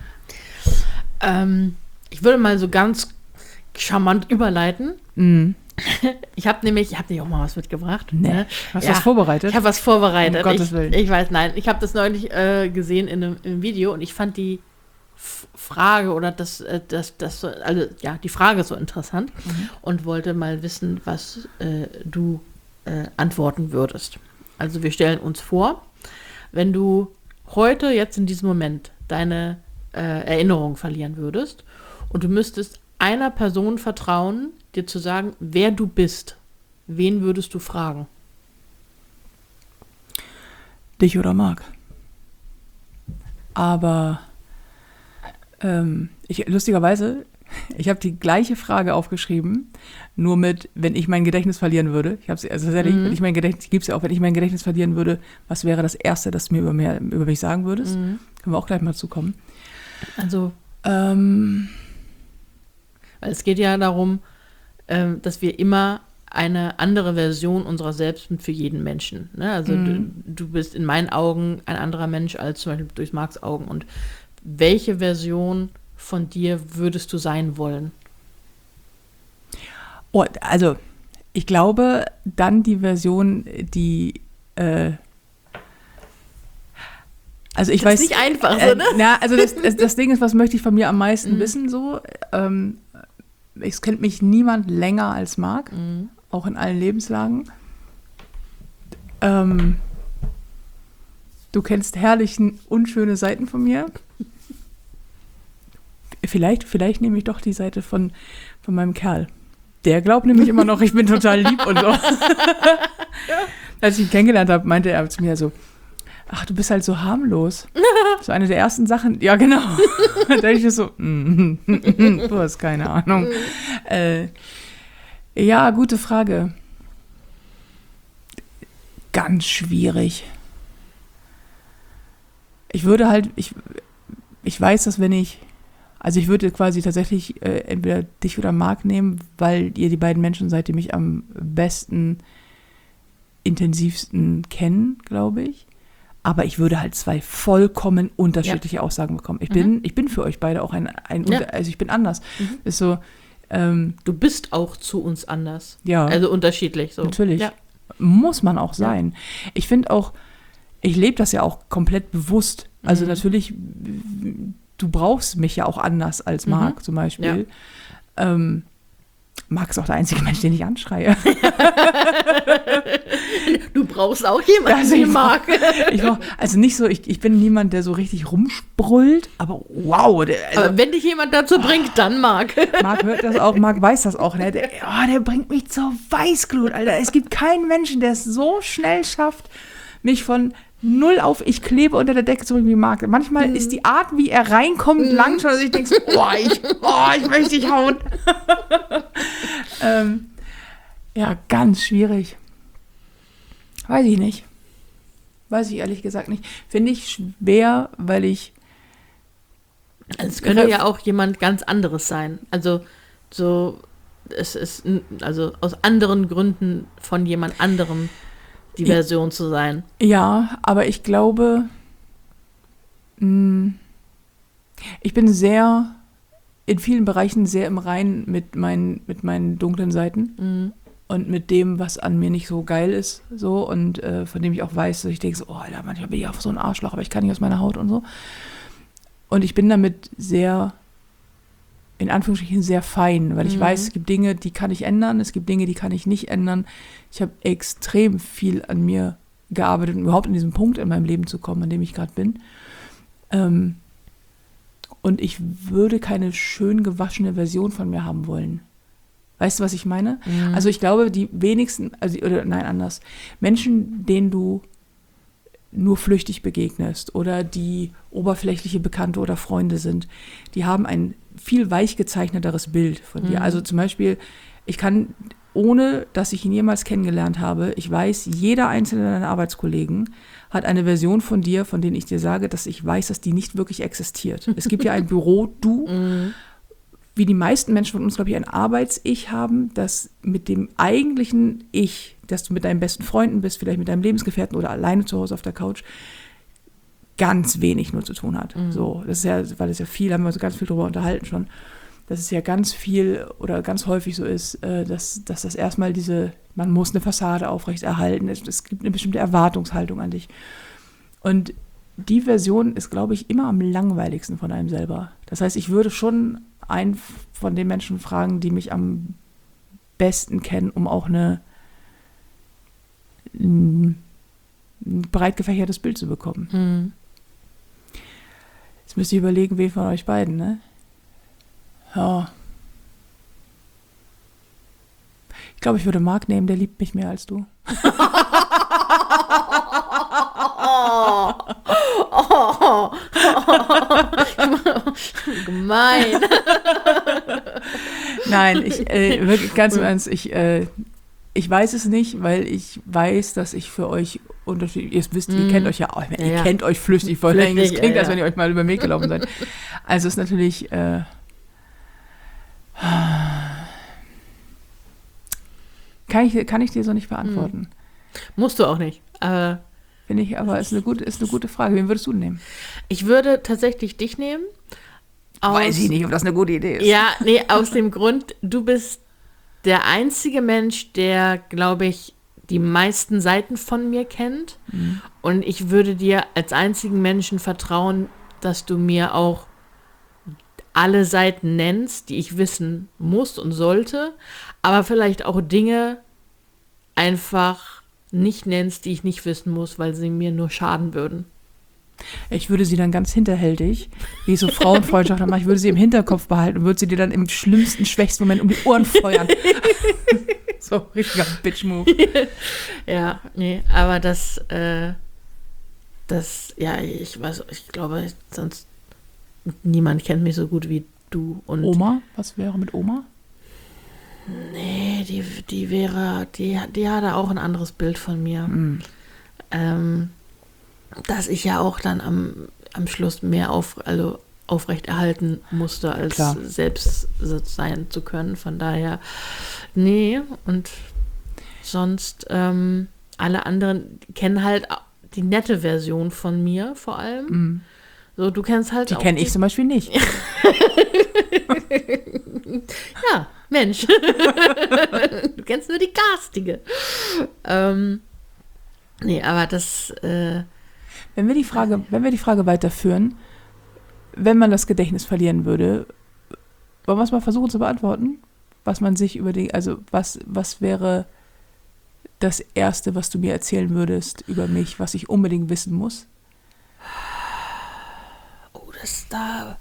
S2: Ähm, ich würde mal so ganz charmant überleiten.
S1: Mhm.
S2: Ich habe nämlich, ich habe dir auch mal was mitgebracht.
S1: Nee.
S2: Ne?
S1: Hast du
S2: Ja.
S1: was vorbereitet?
S2: Ich habe was vorbereitet.
S1: Um Gottes
S2: ich,
S1: Willen.
S2: ich weiß, nein, ich habe das neulich äh, gesehen in einem, in einem Video und ich fand die F- Frage oder das, äh, das, das, so- also ja, die Frage ist so interessant
S1: Mhm.
S2: und wollte mal wissen, was äh, du äh, antworten würdest. Also wir stellen uns vor, wenn du heute, jetzt in diesem Moment, deine äh, Erinnerung verlieren würdest und du müsstest einer Person vertrauen, dir zu sagen, wer du bist, wen würdest du fragen?
S1: Dich oder Marc. Aber ähm, ich, lustigerweise, ich habe die gleiche Frage aufgeschrieben, nur mit, wenn ich mein Gedächtnis verlieren würde. Ich habe also tatsächlich,
S2: Mhm.
S1: wenn ich mein Gedächtnis, gibt's ja auch, wenn ich mein Gedächtnis verlieren würde, was wäre das Erste, das du mir über, mir, über mich sagen würdest?
S2: Mhm.
S1: Können wir auch gleich mal zukommen.
S2: Also,
S1: Ähm,
S2: weil es geht ja darum, ähm, dass wir immer eine andere Version unserer selbst sind für jeden Menschen. Ne? Also
S1: Mhm.
S2: du, du bist in meinen Augen ein anderer Mensch als zum Beispiel durch Marks Augen. Und welche Version von dir würdest du sein wollen?
S1: oh, also, ich glaube, dann die Version, die äh, also ich
S2: Das
S1: weiß
S2: ist nicht einfach,
S1: äh,
S2: so, ne?
S1: na, also das, das, das Ding ist, was möchte ich von mir am meisten
S2: Mhm.
S1: wissen so? Ähm, es kennt mich niemand länger als Marc,
S2: Mhm.
S1: auch in allen Lebenslagen. Ähm, du kennst herrlichen, unschöne Seiten von mir. Vielleicht, vielleicht nehme ich doch die Seite von, von meinem Kerl. Der glaubt nämlich immer noch, ich bin total lieb und so. Als ich ihn kennengelernt habe, meinte er zu mir so, ach, du bist halt so harmlos. So eine der ersten Sachen, ja genau. Da dachte ich mir so, mm, mm, mm, du hast keine Ahnung. Äh, ja, gute Frage. Ganz schwierig. Ich würde halt, ich, ich weiß, dass wenn ich, also ich würde quasi tatsächlich äh, entweder dich oder Marc nehmen, weil ihr die beiden Menschen seid, die mich am besten, intensivsten kennen, glaube ich. Aber ich würde halt zwei vollkommen unterschiedliche Aussagen bekommen. Ich bin,
S2: Mhm.
S1: ich bin für euch beide auch ein, ein
S2: Ja.
S1: Unter- also ich bin anders.
S2: Mhm.
S1: Ist so, ähm,
S2: Du bist auch zu uns anders.
S1: ja.
S2: Also unterschiedlich. So.
S1: Natürlich.
S2: Ja.
S1: Muss man auch sein. Ich finde auch, ich lebe das ja auch komplett bewusst. Also
S2: Mhm.
S1: natürlich, du brauchst mich ja auch anders als Marc
S2: Mhm.
S1: zum Beispiel. Ähm, Marc ist auch der einzige Mensch, den ich anschreie.
S2: Du brauchst auch jemanden,
S1: Also
S2: den
S1: ich
S2: mag.
S1: Ich brauch, also nicht so, ich, ich bin niemand, der so richtig rumsprullt, aber wow. Der, also
S2: Aber wenn dich jemand dazu bringt, dann mag.
S1: Marc hört das auch, Marc weiß das auch. Ne? Der, oh, der bringt mich zur Weißglut, Alter. Es gibt keinen Menschen, der es so schnell schafft, mich von null auf ich klebe unter der Decke zu bringen wie Marc. Manchmal
S2: Mhm.
S1: ist die Art, wie er reinkommt,
S2: Mhm.
S1: lang schon, dass ich denke, oh, ich, oh, ich möchte dich hauen. ähm, ja, ganz schwierig. Weiß ich nicht. Weiß ich ehrlich gesagt nicht. Finde ich schwer, weil ich
S2: Also es könnte ja auch jemand ganz anderes sein. Also so, es ist n- also aus anderen Gründen von jemand anderem die
S1: Ja.
S2: Version zu sein.
S1: Ja, aber ich glaube, mh, ich bin sehr, in vielen Bereichen sehr im Reinen mit meinen, mit meinen dunklen Seiten
S2: Mhm.
S1: und mit dem, was an mir nicht so geil ist, so und äh, von dem ich auch weiß, dass ich denke, so, oh, Alter, manchmal bin ich auch so ein Arschloch, aber ich kann nicht aus meiner Haut und so. Und ich bin damit sehr, in Anführungsstrichen, sehr fein, weil ich
S2: Mhm.
S1: weiß, es gibt Dinge, die kann ich ändern, es gibt Dinge, die kann ich nicht ändern. Ich habe extrem viel an mir gearbeitet, um überhaupt in diesen Punkt in meinem Leben zu kommen, an dem ich gerade bin. Ähm, und ich würde keine schön gewaschene Version von mir haben wollen. Weißt du, was ich meine?
S2: Mhm.
S1: Also ich glaube, die wenigsten, also, oder nein, anders, Menschen, denen du nur flüchtig begegnest oder die oberflächliche Bekannte oder Freunde sind, die haben ein viel weich gezeichneteres Bild von dir.
S2: Mhm.
S1: Also zum Beispiel, ich kann, ohne dass ich ihn jemals kennengelernt habe, ich weiß, jeder einzelne deiner Arbeitskollegen hat eine Version von dir, von denen ich dir sage, dass ich weiß, dass die nicht wirklich existiert. Es gibt ja ein Büro, du,
S2: Mhm.
S1: wie die meisten Menschen von uns, glaube ich, ein Arbeits-Ich haben, das mit dem eigentlichen Ich, dass du mit deinen besten Freunden bist, vielleicht mit deinem Lebensgefährten oder alleine zu Hause auf der Couch, ganz wenig nur zu tun hat.
S2: Mhm.
S1: So, das ist ja, weil das ja viel, haben wir uns ganz viel drüber unterhalten schon, dass es ja ganz viel oder ganz häufig so ist, äh, dass, dass das erstmal diese, man muss eine Fassade aufrechterhalten, es, es gibt eine bestimmte Erwartungshaltung an dich. Und die Version ist, glaube ich, immer am langweiligsten von einem selber. Das heißt, ich würde schon einen von den Menschen fragen, die mich am besten kennen, um auch eine, ein, ein breit gefächertes Bild zu bekommen.
S2: Hm.
S1: Jetzt müsst ihr überlegen, wen von euch beiden, ne? Ja. Ich glaube, ich würde Marc nehmen, der liebt mich mehr als du.
S2: Oh, oh, oh. Gemein.
S1: Nein, ich, äh, wirklich ganz im Ernst, ich, äh, ich weiß es nicht, weil ich weiß, dass ich für euch unterschiedlich, ihr wisst, ihr
S2: Mm.
S1: kennt euch ja auch, ihr
S2: Ja,
S1: kennt euch flüchtig voll. Das
S2: Flüchtig,
S1: klingt,
S2: ja,
S1: als
S2: ja.
S1: wenn ihr euch mal über den Weg gelaufen seid. Also es ist natürlich, äh, kann ich, kann ich dir so nicht beantworten.
S2: Musst du auch nicht. Äh,
S1: Finde ich, aber ist eine gute, ist eine gute Frage. Wen würdest du nehmen?
S2: ich würde tatsächlich dich nehmen. Aus,
S1: Weiß ich nicht, ob das eine gute Idee ist.
S2: Ja, nee, aus dem Grund, du bist der einzige Mensch, der, glaube ich, die meisten Seiten von mir kennt.
S1: Mhm.
S2: Und ich würde dir als einzigen Menschen vertrauen, dass du mir auch alle Seiten nennst, die ich wissen muss und sollte, aber vielleicht auch Dinge einfach nicht nennst, die ich nicht wissen muss, weil sie mir nur schaden würden.
S1: Ich würde sie dann ganz hinterhältig, wie so Frauenfreundschaft machen, ich würde sie im Hinterkopf behalten und würde sie dir dann im schlimmsten, schwächsten Moment um die Ohren feuern. So, richtiger Bitch-Move.
S2: Ja, nee, aber das, äh, das, ja, ich weiß, ich glaube, sonst niemand kennt mich so gut wie du. Und
S1: Oma? Was wäre mit Oma?
S2: nee, die, die wäre, die, die hatte auch ein anderes Bild von mir.
S1: Mhm.
S2: Ähm, dass ich ja auch dann am, am Schluss mehr auf, also aufrechterhalten musste, als
S1: Klar.
S2: selbst sein zu können. Von daher, nee, und sonst ähm, alle anderen kennen halt die nette Version von mir vor allem.
S1: Mhm.
S2: So, du kennst halt
S1: Die
S2: auch
S1: kenne ich zum Beispiel nicht.
S2: Ja, Mensch. Du kennst nur die garstige. Ähm, nee, aber das, äh,
S1: Wenn wir die Frage, wenn wir die Frage weiterführen, wenn man das Gedächtnis verlieren würde, wollen wir es mal versuchen zu beantworten? Was man sich über die, also was, was wäre das Erste, was du mir erzählen würdest über mich, was ich unbedingt wissen muss?
S2: oh, das da,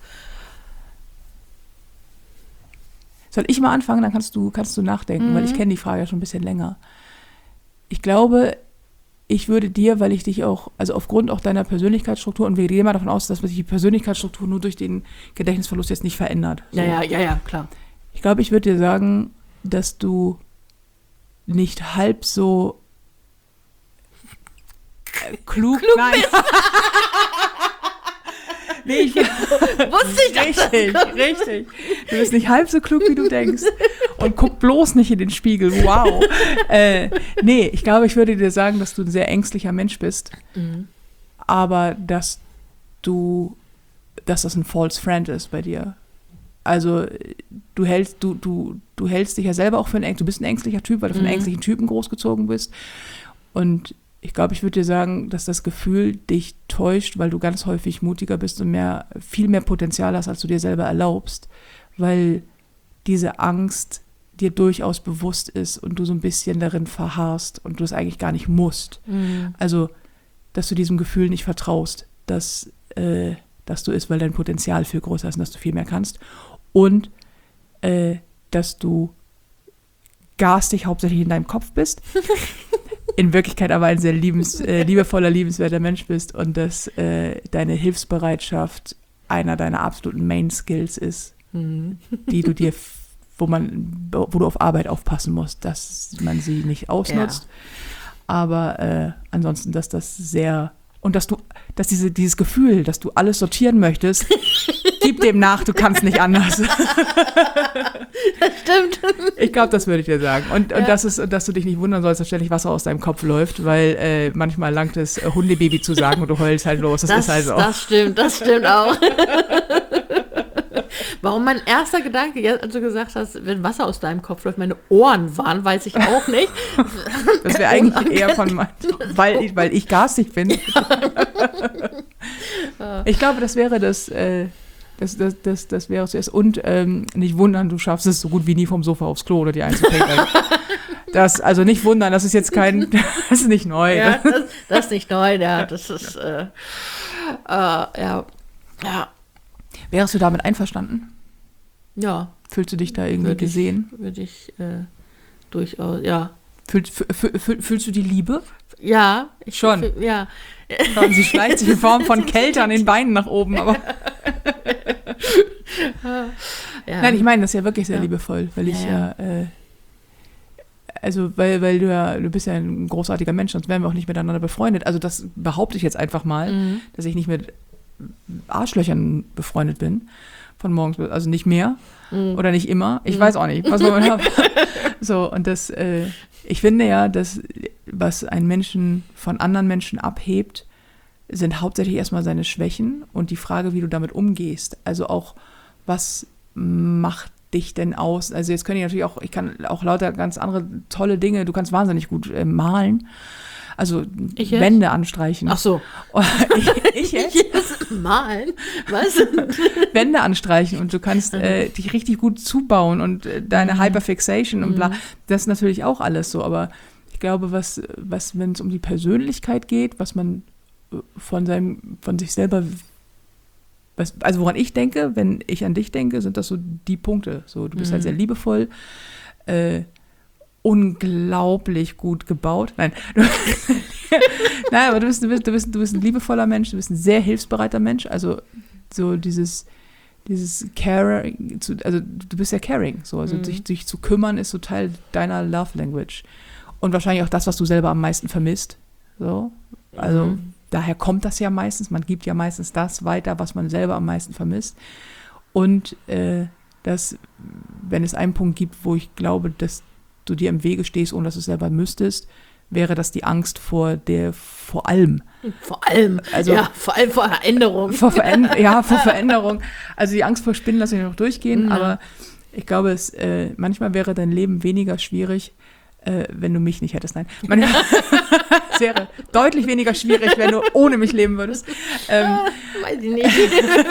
S1: Soll ich mal anfangen, dann kannst du, kannst du nachdenken,
S2: Mhm.
S1: weil ich kenne die Frage ja schon ein bisschen länger. Ich glaube, ich würde dir, weil ich dich auch, also aufgrund auch deiner Persönlichkeitsstruktur, und wir gehen mal davon aus, dass sich die Persönlichkeitsstruktur nur durch den Gedächtnisverlust jetzt nicht verändert. So.
S2: ja, ja, ja, ja, klar.
S1: Ich glaube, ich würde dir sagen, dass du nicht halb so äh, klug,
S2: Klug
S1: nein. Nee, ich,
S2: Wusste ich, dass das
S1: richtig,
S2: kommt.
S1: richtig. Du bist nicht halb so klug, wie du denkst. Und guck bloß nicht in den Spiegel. Wow. Äh, nee, ich glaube, ich würde dir sagen, dass du ein sehr ängstlicher Mensch bist.
S2: Mhm.
S1: Aber dass du, dass das ein false friend ist bei dir. Also du hältst, du, du, du hältst dich ja selber auch für einen Ängstlichen, du bist ein ängstlicher Typ, weil du von
S2: Mhm.
S1: ängstlichen Typen großgezogen bist. Und ich glaube, ich würde dir sagen, dass das Gefühl dich täuscht, weil du ganz häufig mutiger bist und mehr, viel mehr Potenzial hast, als du dir selber erlaubst, weil diese Angst dir durchaus bewusst ist und du so ein bisschen darin verharrst und du es eigentlich gar nicht musst.
S2: Mhm.
S1: Also, dass du diesem Gefühl nicht vertraust, dass, äh, dass du ist, weil dein Potenzial viel größer ist und dass du viel mehr kannst. Und äh, dass du garstig hauptsächlich in deinem Kopf bist, in Wirklichkeit aber ein sehr liebens, äh, liebevoller, liebenswerter Mensch bist und dass äh, deine Hilfsbereitschaft einer deiner absoluten Main-Skills ist,
S2: Mhm.
S1: die du dir, f- wo man, wo du auf Arbeit aufpassen musst, dass man sie nicht ausnutzt. Aber äh, ansonsten, dass das sehr, und dass du, dass diese, dieses Gefühl, dass du alles sortieren möchtest, gib dem nach, du kannst nicht anders.
S2: Das stimmt.
S1: Ich glaube, das würde ich dir sagen. Und, und
S2: Ja.
S1: das ist, dass du dich nicht wundern sollst, dass ständig Wasser aus deinem Kopf läuft, weil äh, manchmal langt es, äh, Hundebaby zu sagen und du heulst halt los. Das,
S2: Das,
S1: ist halt so.
S2: das stimmt, das stimmt auch. Warum mein erster Gedanke, jetzt, als du gesagt hast, wenn Wasser aus deinem Kopf läuft, meine Ohren waren, weiß ich auch nicht.
S1: Das wäre eigentlich eher von, mein, weil, ich, weil ich garstig bin. Ich glaube, das wäre das, äh, das, das, das, das wäre zuerst. Und ähm, nicht wundern, du schaffst es so gut wie nie vom Sofa aufs Klo oder die einzupinkeln. Das, also nicht wundern, das ist jetzt kein, das ist nicht neu.
S2: Ja, das, das ist nicht neu, ja, das ist, äh, äh, ja, ja.
S1: Wärst du damit einverstanden?
S2: Ja.
S1: Fühlst du dich da irgendwie
S2: Würde
S1: gesehen?
S2: Ich, würde ich äh, durchaus, ja.
S1: Fühl, fühl, fühl, fühlst du die Liebe?
S2: Ja. Ich,
S1: Schon?
S2: Fühl, ja.
S1: Und sie schleicht sich in Form von Kälte an den Beinen nach oben. Aber
S2: ja.
S1: Nein, ich meine das ist ja wirklich sehr
S2: ja.
S1: liebevoll, weil ich
S2: ja,
S1: ja, äh, also weil, weil du ja, du bist ja ein großartiger Mensch, sonst wären wir auch nicht miteinander befreundet. Also das behaupte ich jetzt einfach mal,
S2: mhm.
S1: dass ich nicht mit Arschlöchern befreundet bin. Von morgens bis, also nicht mehr
S2: mhm.
S1: oder nicht immer. Ich
S2: mhm.
S1: weiß auch nicht, was man hat. So, und das, äh, ich finde ja, dass was einen Menschen von anderen Menschen abhebt, sind hauptsächlich erstmal seine Schwächen und die Frage, wie du damit umgehst. Also auch, was macht dich denn aus? Also jetzt können ich natürlich auch, ich kann auch lauter ganz andere tolle Dinge, du kannst wahnsinnig gut äh, malen. Also
S2: ich jetzt?
S1: Wände anstreichen.
S2: Ach so.
S1: ich, ich jetzt?
S2: jetzt? Malen? Was?
S1: Wände anstreichen und du kannst äh, dich richtig gut zubauen und äh, deine mhm. Hyperfixation und bla. Das ist natürlich auch alles so, aber ich glaube, was, was wenn es um die Persönlichkeit geht, was man von seinem, von sich selber, was, also woran ich denke, wenn ich an dich denke, sind das so die Punkte. So, du bist mhm. halt sehr liebevoll, äh, unglaublich gut gebaut. Nein, du, nein, aber du bist, du, bist, du, bist, du bist ein liebevoller Mensch, du bist ein sehr hilfsbereiter Mensch. Also so dieses, dieses Caring, also du bist ja caring. So, also mhm. sich, sich zu kümmern ist so Teil deiner Love Language. Und wahrscheinlich auch das, was du selber am meisten vermisst. So, also mhm. daher kommt das ja meistens. Man gibt ja meistens das weiter, was man selber am meisten vermisst. Und äh, dass, wenn es einen Punkt gibt, wo ich glaube, dass du dir im Wege stehst, ohne dass du es selber müsstest, wäre das die Angst vor der, vor allem.
S2: Vor allem, also, ja, vor allem vor Veränderung.
S1: Vor Veränder- ja, vor Veränderung. Also die Angst vor Spinnen lasse ich noch durchgehen, mhm. aber ich glaube, es äh, manchmal wäre dein Leben weniger schwierig, äh, wenn du mich nicht hättest. Nein, es wäre deutlich weniger schwierig, wenn du ohne mich leben würdest. Ähm,
S2: Weiß ich nicht.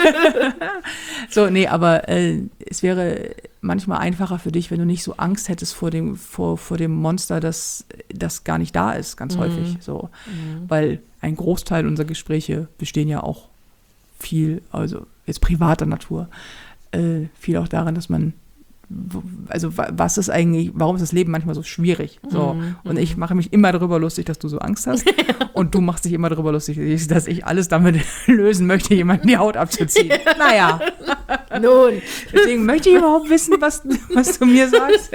S1: So, nee, aber äh, es wäre manchmal einfacher für dich, wenn du nicht so Angst hättest vor dem, vor, vor dem Monster, das, das gar nicht da ist, ganz mhm. häufig. So. Mhm. Weil ein Großteil unserer Gespräche bestehen ja auch viel, also jetzt privater Natur, äh, viel auch darin, dass man also was ist eigentlich, warum ist das Leben manchmal so schwierig? So. Mm, und mm. ich mache mich immer darüber lustig, dass du so Angst hast. Und du machst dich immer darüber lustig, dass ich alles damit lösen möchte, jemanden die Haut abzuziehen. Naja.
S2: Nun.
S1: Deswegen möchte ich überhaupt wissen, was, was du mir sagst.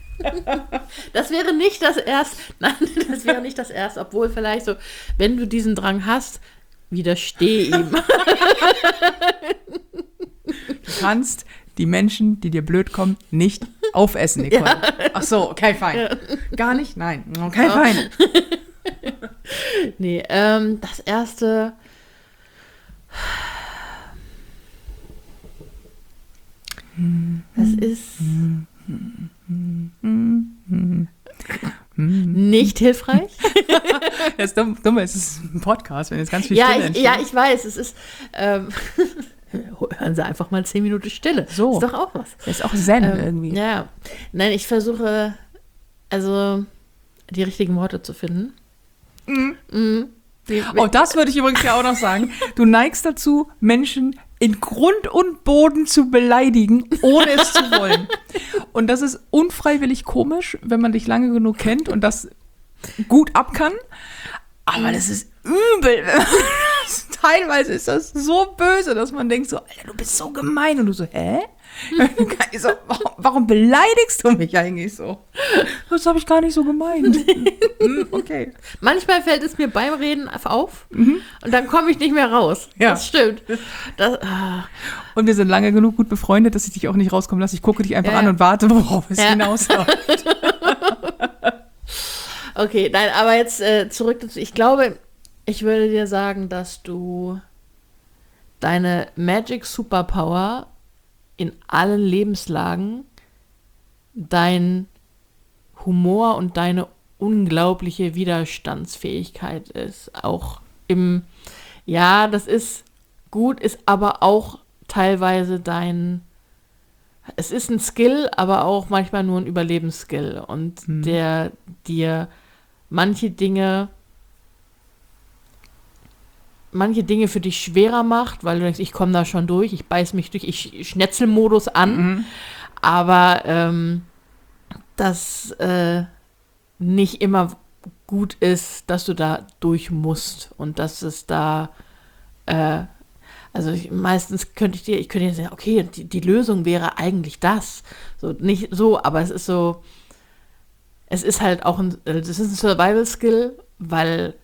S2: Das wäre nicht das erste, nein, das wäre nicht das erste, obwohl vielleicht so, wenn du diesen Drang hast, widersteh ihm.
S1: Du kannst die Menschen, die dir blöd kommen, nicht aufessen, Nicole. Ja. Ach so, okay, fein. Ja. Gar nicht? Nein. Okay, ja. fein.
S2: Nee, ähm, das erste. Das ist nicht hilfreich.
S1: Das Dumme dumm, es ist ein Podcast, wenn jetzt ganz viel
S2: ja,
S1: Stille
S2: ich,
S1: entsteht.
S2: Ja, ich weiß, es ist. Ähm, hören Sie einfach mal zehn Minuten Stille.
S1: So.
S2: Ist doch auch was.
S1: Das ist auch Zen
S2: ähm,
S1: irgendwie.
S2: Ja. Nein, ich versuche, also die richtigen Worte zu finden.
S1: Mhm.
S2: Mhm.
S1: Oh, das würde ich übrigens ja auch noch sagen. Du neigst dazu, Menschen in Grund und Boden zu beleidigen, ohne es zu wollen. Und das ist unfreiwillig komisch, wenn man dich lange genug kennt und das gut ab kann. Aber das ist übel. Teilweise ist das so böse, dass man denkt so, Alter, du bist so gemein. Und du so, hä? So, warum, warum beleidigst du mich eigentlich so? Das habe ich gar nicht so gemeint. Okay.
S2: Manchmal fällt es mir beim Reden auf
S1: mhm.
S2: und dann komme ich nicht mehr raus.
S1: Ja.
S2: Das stimmt. Das, ah.
S1: Und wir sind lange genug gut befreundet, dass ich dich auch nicht rauskommen lasse. Ich gucke dich einfach
S2: ja.
S1: an und warte, worauf es
S2: ja.
S1: hinausläuft.
S2: Okay, nein, aber jetzt äh, zurück dazu. Ich glaube, ich würde dir sagen, dass du deine Magic Superpower in allen Lebenslagen, dein Humor und deine unglaubliche Widerstandsfähigkeit ist. Auch im, ja, das ist gut, ist aber auch teilweise dein, es ist ein Skill, aber auch manchmal nur ein Überlebensskill und mhm. der dir manche Dinge manche Dinge für dich schwerer macht, weil du denkst, ich komme da schon durch, ich beiß mich durch, ich Schnetzelmodus an, mhm. aber ähm, das äh, nicht immer gut ist, dass du da durch musst und dass es da äh, also ich, meistens könnte ich dir, ich könnte dir sagen, okay, die, die Lösung wäre eigentlich das. So, nicht so, aber es ist so, es ist halt auch ein, das ist ein Survival-Skill, weil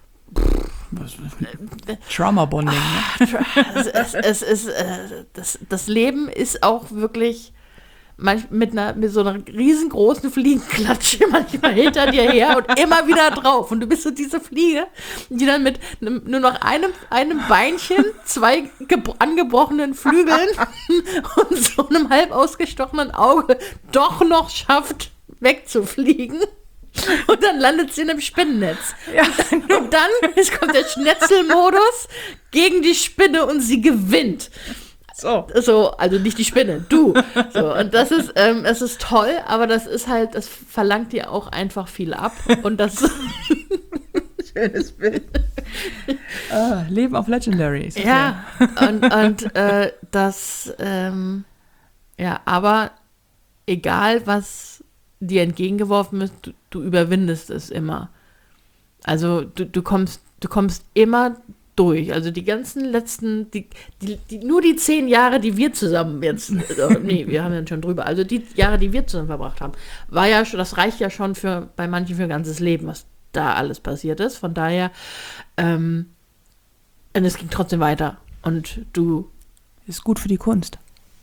S1: Trauma-Bonding, ne?
S2: es, es, es ist, äh, das, das Leben ist auch wirklich manch, mit, einer, mit so einer riesengroßen Fliegenklatsche manchmal hinter dir her und immer wieder drauf. Und du bist so diese Fliege, die dann mit einem, nur noch einem, einem Beinchen, zwei ge- angebrochenen Flügeln und so einem halb ausgestochenen Auge doch noch schafft, wegzufliegen. Und dann landet sie in einem Spinnennetz. Ja. Und dann jetzt kommt der Schnetzelmodus gegen die Spinne und sie gewinnt. So. So, also nicht die Spinne, du. So, und das ist, ähm, es ist toll, aber das ist halt, das verlangt dir auch einfach viel ab. Und das
S1: schönes Bild. Ah, Leben auf Legendary.
S2: Ja, ja, und, und äh, das, ähm, ja, aber egal, was dir entgegengeworfen ist, du, du überwindest es immer. Also du, du kommst, du kommst immer durch. Also die ganzen letzten, die, die, die, nur die zehn Jahre, die wir zusammen jetzt, äh, nee, wir haben ja schon drüber, also die Jahre, die wir zusammen verbracht haben, war ja schon, das reicht ja schon für, bei manchen für ein ganzes Leben, was da alles passiert ist. Von daher, ähm, und es ging trotzdem weiter. Und du...
S1: Ist gut für die Kunst.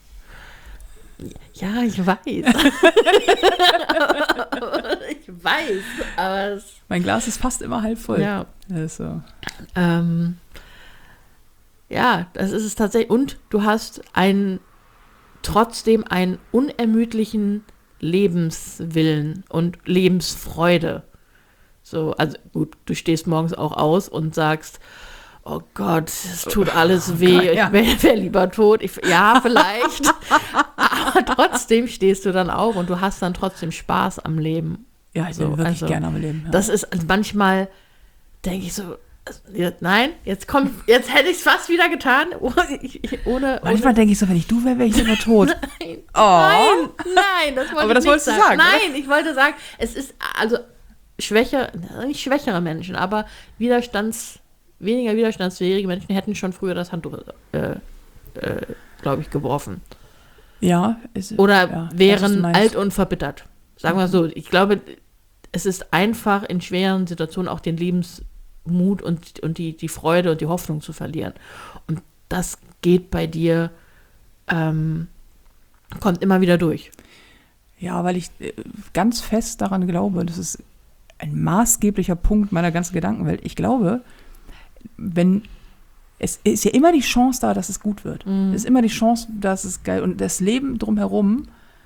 S2: Ja, ich weiß. ich weiß, aber es,
S1: mein Glas ist fast immer halb voll.
S2: Ja.
S1: Also.
S2: Ähm, ja, das ist es tatsächlich. Und du hast einen, trotzdem einen unermüdlichen Lebenswillen und Lebensfreude. So, also gut, du stehst morgens auch aus und sagst, oh Gott, es tut alles weh, oh, ja. ich wäre wär lieber tot. Ich, ja, vielleicht. Aber trotzdem stehst du dann auch und du hast dann trotzdem Spaß am Leben.
S1: Ja, ich bin so, wirklich also, gerne am Leben. Ja.
S2: Das ist manchmal, denke ich so, nein, jetzt kommt, jetzt hätte ich es fast wieder getan. Ohne,
S1: Manchmal denke ich so, wenn ich du wäre, wäre ich immer tot.
S2: Nein, oh. nein, nein, das wollte
S1: Aber das
S2: ich nicht
S1: wolltest
S2: sagen.
S1: du sagen.
S2: Nein,
S1: oder?
S2: ich wollte sagen, es ist, also schwächer, nicht schwächere Menschen, aber Widerstands, weniger widerstandsfähige Menschen hätten schon früher das Handtuch, äh, äh, glaube ich, geworfen.
S1: Ja. Ist,
S2: Oder
S1: ja,
S2: wären alt und verbittert. Sagen wir so, ich glaube, es ist einfach in schweren Situationen auch den Lebensmut und, und die, die Freude und die Hoffnung zu verlieren. Und das geht bei dir, ähm, kommt immer wieder durch.
S1: Ja, weil ich ganz fest daran glaube, das ist ein maßgeblicher Punkt meiner ganzen Gedankenwelt. Ich glaube, wenn es ist ja immer die Chance da, dass es gut wird. Mhm. Es ist immer die Chance, dass es geil und das Leben drumherum,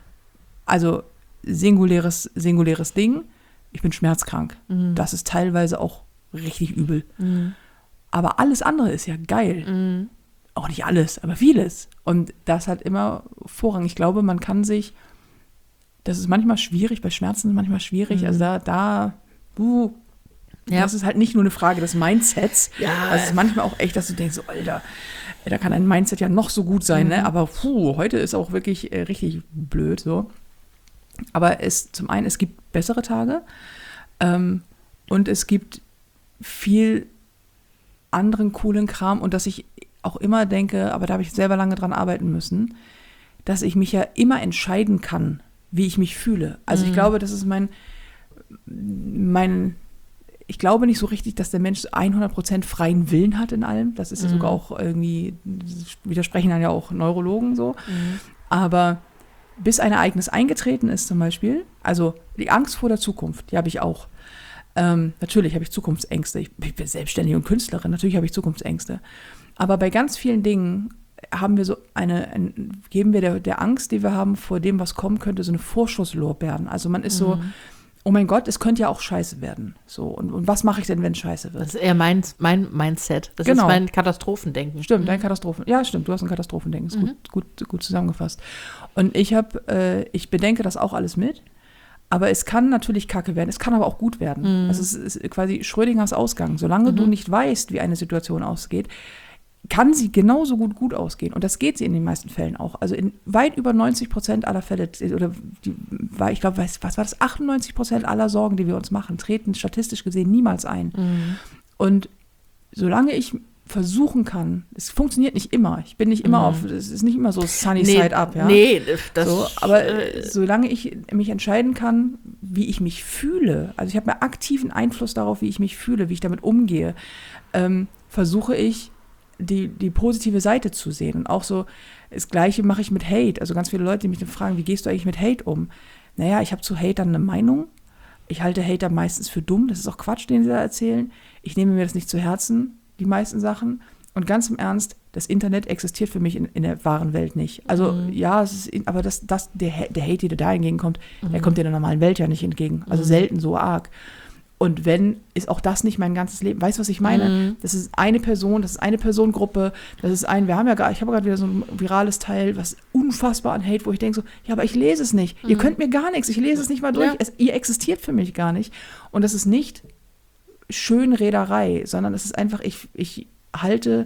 S1: also singuläres, singuläres Ding, ich bin schmerzkrank. Mhm. Das ist teilweise auch richtig übel. Mhm. Aber alles andere ist ja geil. Mhm. Auch nicht alles, aber vieles. Und das hat immer Vorrang. Ich glaube, man kann sich, das ist manchmal schwierig, bei Schmerzen ist es manchmal schwierig, mhm. also da, da uh, ja. Das ist halt nicht nur eine Frage des Mindsets.
S2: Ja.
S1: Also es ist manchmal auch echt, dass du denkst, so, Alter, da kann ein Mindset ja noch so gut sein, mhm. ne? Aber puh, heute ist auch wirklich äh, richtig blöd so. Aber es zum einen, es gibt bessere Tage ähm, und es gibt viel anderen coolen Kram und dass ich auch immer denke, aber da habe ich selber lange dran arbeiten müssen, dass ich mich ja immer entscheiden kann, wie ich mich fühle. Also mhm. ich glaube, das ist mein, mein ich glaube nicht so richtig, dass der Mensch hundert Prozent freien Willen hat in allem. Das ist ja mhm. sogar auch irgendwie, widersprechen dann ja auch Neurologen so. Mhm. Aber bis ein Ereignis eingetreten ist zum Beispiel, also die Angst vor der Zukunft, die habe ich auch. Ähm, natürlich habe ich Zukunftsängste. Ich, ich bin selbstständig und Künstlerin, natürlich habe ich Zukunftsängste. Aber bei ganz vielen Dingen haben wir so eine, ein, geben wir der, der Angst, die wir haben vor dem, was kommen könnte, so eine Vorschusslorbeeren. Also man ist mhm. so, oh mein Gott, es könnte ja auch scheiße werden. So, und, und was mache ich denn, wenn es scheiße wird?
S2: Das ist eher mein, mein Mindset. Das
S1: Genau.
S2: ist mein Katastrophendenken.
S1: Stimmt, dein Katastrophen. Ja, stimmt, du hast ein Katastrophendenken. Ist gut, gut, gut zusammengefasst. Und ich habe, äh, ich bedenke das auch alles mit. Aber es kann natürlich kacke werden, es kann aber auch gut werden. Mhm. Also es ist quasi Schrödingers Ausgang. Solange mhm. du nicht weißt, wie eine Situation ausgeht, kann sie genauso gut gut ausgehen. Und das geht sie in den meisten Fällen auch. Also in weit über neunzig Prozent aller Fälle, oder die, ich glaube, was war das, achtundneunzig Prozent aller Sorgen, die wir uns machen, treten statistisch gesehen niemals ein. Mhm. Und solange ich versuchen kann, es funktioniert nicht immer, ich bin nicht immer mhm. auf, es ist nicht immer so sunny
S2: nee,
S1: side up, ja.
S2: Nee, das
S1: so, aber
S2: äh,
S1: solange ich mich entscheiden kann, wie ich mich fühle, also ich habe mir aktiven Einfluss darauf, wie ich mich fühle, wie ich damit umgehe, ähm, versuche ich, die, die positive Seite zu sehen. Und auch so, das Gleiche mache ich mit Hate. Also ganz viele Leute, die mich dann fragen, wie gehst du eigentlich mit Hate um? Naja, ich habe zu Hatern eine Meinung. Ich halte Hater meistens für dumm. Das ist auch Quatsch, den sie da erzählen. Ich nehme mir das nicht zu Herzen, die meisten Sachen. Und ganz im Ernst, das Internet existiert für mich in, in der wahren Welt nicht. Also mhm. ja, es ist, aber das, das, der, der Hate, der da entgegenkommt, mhm. der kommt in der normalen Welt ja nicht entgegen. Also mhm. selten so arg. Und wenn, ist auch das nicht mein ganzes Leben. Weißt du, was ich meine? Mhm. Das ist eine Person, das ist eine Personengruppe, das ist ein, wir haben ja gar, ich habe gerade wieder so ein virales Teil, was unfassbar an Hate, wo ich denke so, ja, aber ich lese es nicht. Mhm. Ihr könnt mir gar nichts, ich lese es nicht mal durch. Ja. Es, ihr existiert für mich gar nicht. Und das ist nicht Schönrederei, sondern es ist einfach, ich, ich halte,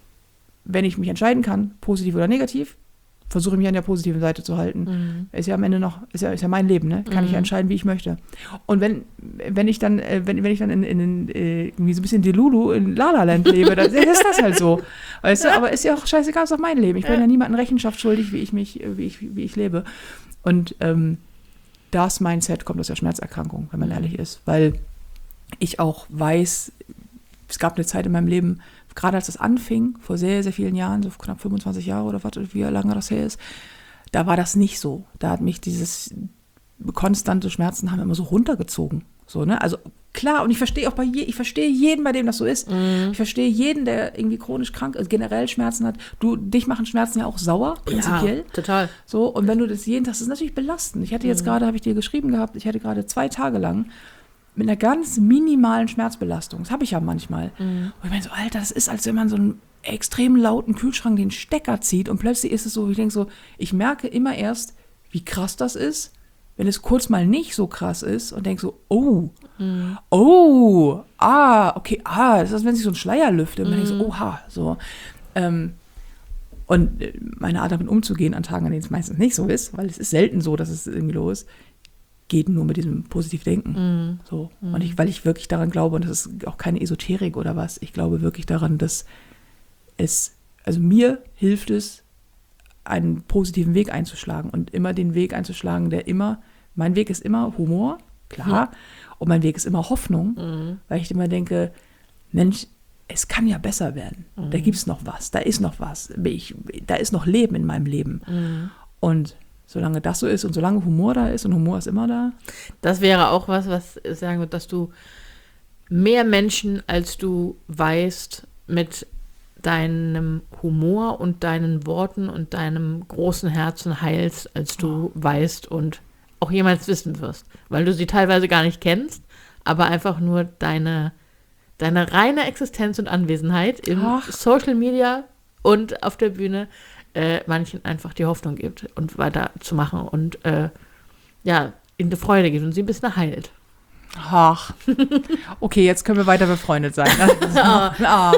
S1: wenn ich mich entscheiden kann, positiv oder negativ, versuche mich an der positiven Seite zu halten. Mhm. Ist ja am Ende noch, ist ja, ist ja mein Leben, ne? Kann mhm. ich ja entscheiden, wie ich möchte. Und wenn, wenn ich dann, wenn, wenn ich dann in, in, in irgendwie so ein bisschen Delulu in La La Land lebe, dann ist das halt so. Weißt du, aber ist ja auch scheißegal, ist doch mein Leben. Ich bin ja, ja niemandem Rechenschaft schuldig, wie ich mich, wie ich, wie ich lebe. Und ähm, das Mindset kommt aus der Schmerzerkrankung, wenn man mhm. ehrlich ist. Weil ich auch weiß, es gab eine Zeit in meinem Leben, gerade als das anfing, vor sehr, sehr vielen Jahren, so knapp fünfundzwanzig Jahre oder was, wie lange das her ist, da war das nicht so. Da hat mich dieses konstante Schmerzen haben immer so runtergezogen. So, ne? Also klar, und ich verstehe auch bei je, ich verstehe jeden, bei dem das so ist. Mhm. Ich verstehe jeden, der irgendwie chronisch krank ist, generell Schmerzen hat. Du, dich machen Schmerzen ja auch sauer, prinzipiell.
S2: Ja, total.
S1: So, und wenn du das jeden Tag, das ist natürlich belastend. Ich hatte jetzt mhm. gerade, habe ich dir geschrieben gehabt, ich hatte gerade zwei Tage lang mit einer ganz minimalen Schmerzbelastung. Das habe ich ja manchmal. Mhm. Und ich meine so, Alter, das ist, als wenn man so einen extrem lauten Kühlschrank den Stecker zieht und plötzlich ist es so, ich denke so, ich merke immer erst, wie krass das ist, wenn es kurz mal nicht so krass ist und denke so, oh, mhm. oh, ah, okay, ah, das ist, als wenn sich so ein Schleier lüftet. Und mhm. dann denke ich so, oha, so. Ähm, und meine Art damit umzugehen an Tagen, an denen es meistens nicht so ist, weil es ist selten so, dass es irgendwie los ist, geht nur mit diesem Positivdenken. Mm. So. Mm. Und ich, weil ich wirklich daran glaube, und das ist auch keine Esoterik oder was, ich glaube wirklich daran, dass es, also mir hilft es, einen positiven Weg einzuschlagen und immer den Weg einzuschlagen, der immer, mein Weg ist immer Humor, klar, ja. und mein Weg ist immer Hoffnung, mm. weil ich immer denke, Mensch, es kann ja besser werden. Mm. Da gibt es noch was, da ist noch was, ich, da ist noch Leben in meinem Leben. Mm. Und solange das so ist und solange Humor da ist und Humor ist immer da.
S2: Das wäre auch was, was sagen wird, dass du mehr Menschen, als du weißt, mit deinem Humor und deinen Worten und deinem großen Herzen heilst, als du oh. weißt und auch jemals wissen wirst. Weil du sie teilweise gar nicht kennst, aber einfach nur deine, deine reine Existenz und Anwesenheit im Ach. Social Media und auf der Bühne Äh, manchen einfach die Hoffnung gibt und weiterzumachen und äh, ja, ihnen die Freude gibt und sie ein bisschen heilt.
S1: Ach, okay, jetzt können wir weiter befreundet sein. Das, ah, ah,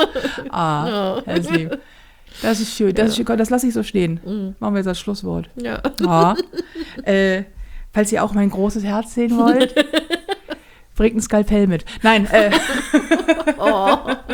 S1: ah, das ist lieb. Das ist schön, das, ja. ist schön. Das lasse ich so stehen. Mhm. Machen wir jetzt das Schlusswort.
S2: Ja.
S1: Ah. Äh, falls ihr auch mein großes Herz sehen wollt, bringt ein Skalpell mit. Nein, äh,
S2: oh.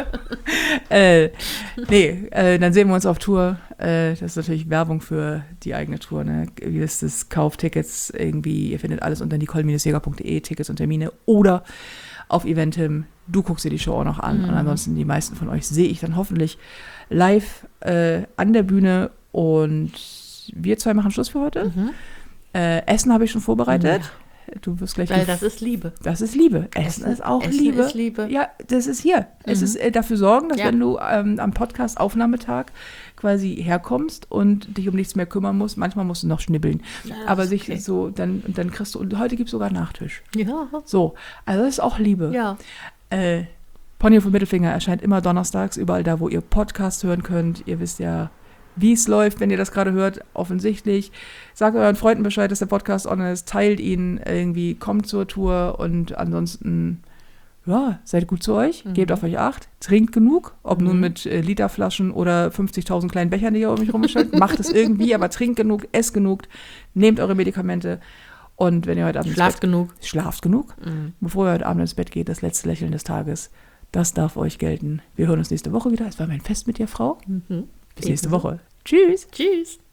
S1: äh, nee, äh, dann sehen wir uns auf Tour. Äh, das ist natürlich Werbung für die eigene Tour. Ne? Wie ist das? Kauftickets irgendwie. Ihr findet alles unter nicole Jäger punkt de, Tickets und Termine oder auf Eventim. Du guckst dir die Show auch noch an. Mhm. Und ansonsten die meisten von euch sehe ich dann hoffentlich live äh, an der Bühne. Und wir zwei machen Schluss für heute. Mhm. Äh, Essen habe ich schon vorbereitet. Du wirst gleich...
S2: Weil
S1: gef-
S2: das ist Liebe.
S1: Das ist Liebe. Essen,
S2: Essen-
S1: ist auch
S2: Essen
S1: Liebe.
S2: ist Liebe.
S1: Ja, das ist hier. Es ist äh, dafür sorgen, dass
S2: Ja.
S1: wenn du ähm, am Podcast-Aufnahmetag quasi herkommst und dich um nichts mehr kümmern musst, manchmal musst du noch schnibbeln.
S2: Ja, das
S1: Aber
S2: ist
S1: sich
S2: okay.
S1: so, dann, dann kriegst du, und heute gibt es sogar Nachtisch.
S2: Ja.
S1: So, also das ist auch Liebe.
S2: Ja.
S1: Äh, Pony vom Mittelfinger erscheint immer donnerstags, überall da, wo ihr Podcast hören könnt. Ihr wisst ja, wie es läuft, wenn ihr das gerade hört, offensichtlich. Sagt euren Freunden Bescheid, dass der Podcast online ist, teilt ihn irgendwie, kommt zur Tour und ansonsten, ja, seid gut zu euch,
S2: Mhm.
S1: gebt auf euch Acht, trinkt genug, ob
S2: Mhm.
S1: nun mit äh, Literflaschen oder fünfzigtausend kleinen Bechern, die ihr um mich rumstellt, macht es irgendwie, aber trinkt genug, esst genug, nehmt eure Medikamente und wenn ihr heute Abend ins
S2: Schlaft
S1: Bett,
S2: genug.
S1: schlaft genug,
S2: Mhm.
S1: bevor ihr heute Abend ins Bett geht, das letzte Lächeln des Tages, das darf euch gelten. Wir hören uns nächste Woche wieder. Es war mein Fest mit dir, Frau.
S2: Mhm.
S1: Bis nächste
S2: Ebenso.
S1: Woche. Tschüss.
S2: Tschüss.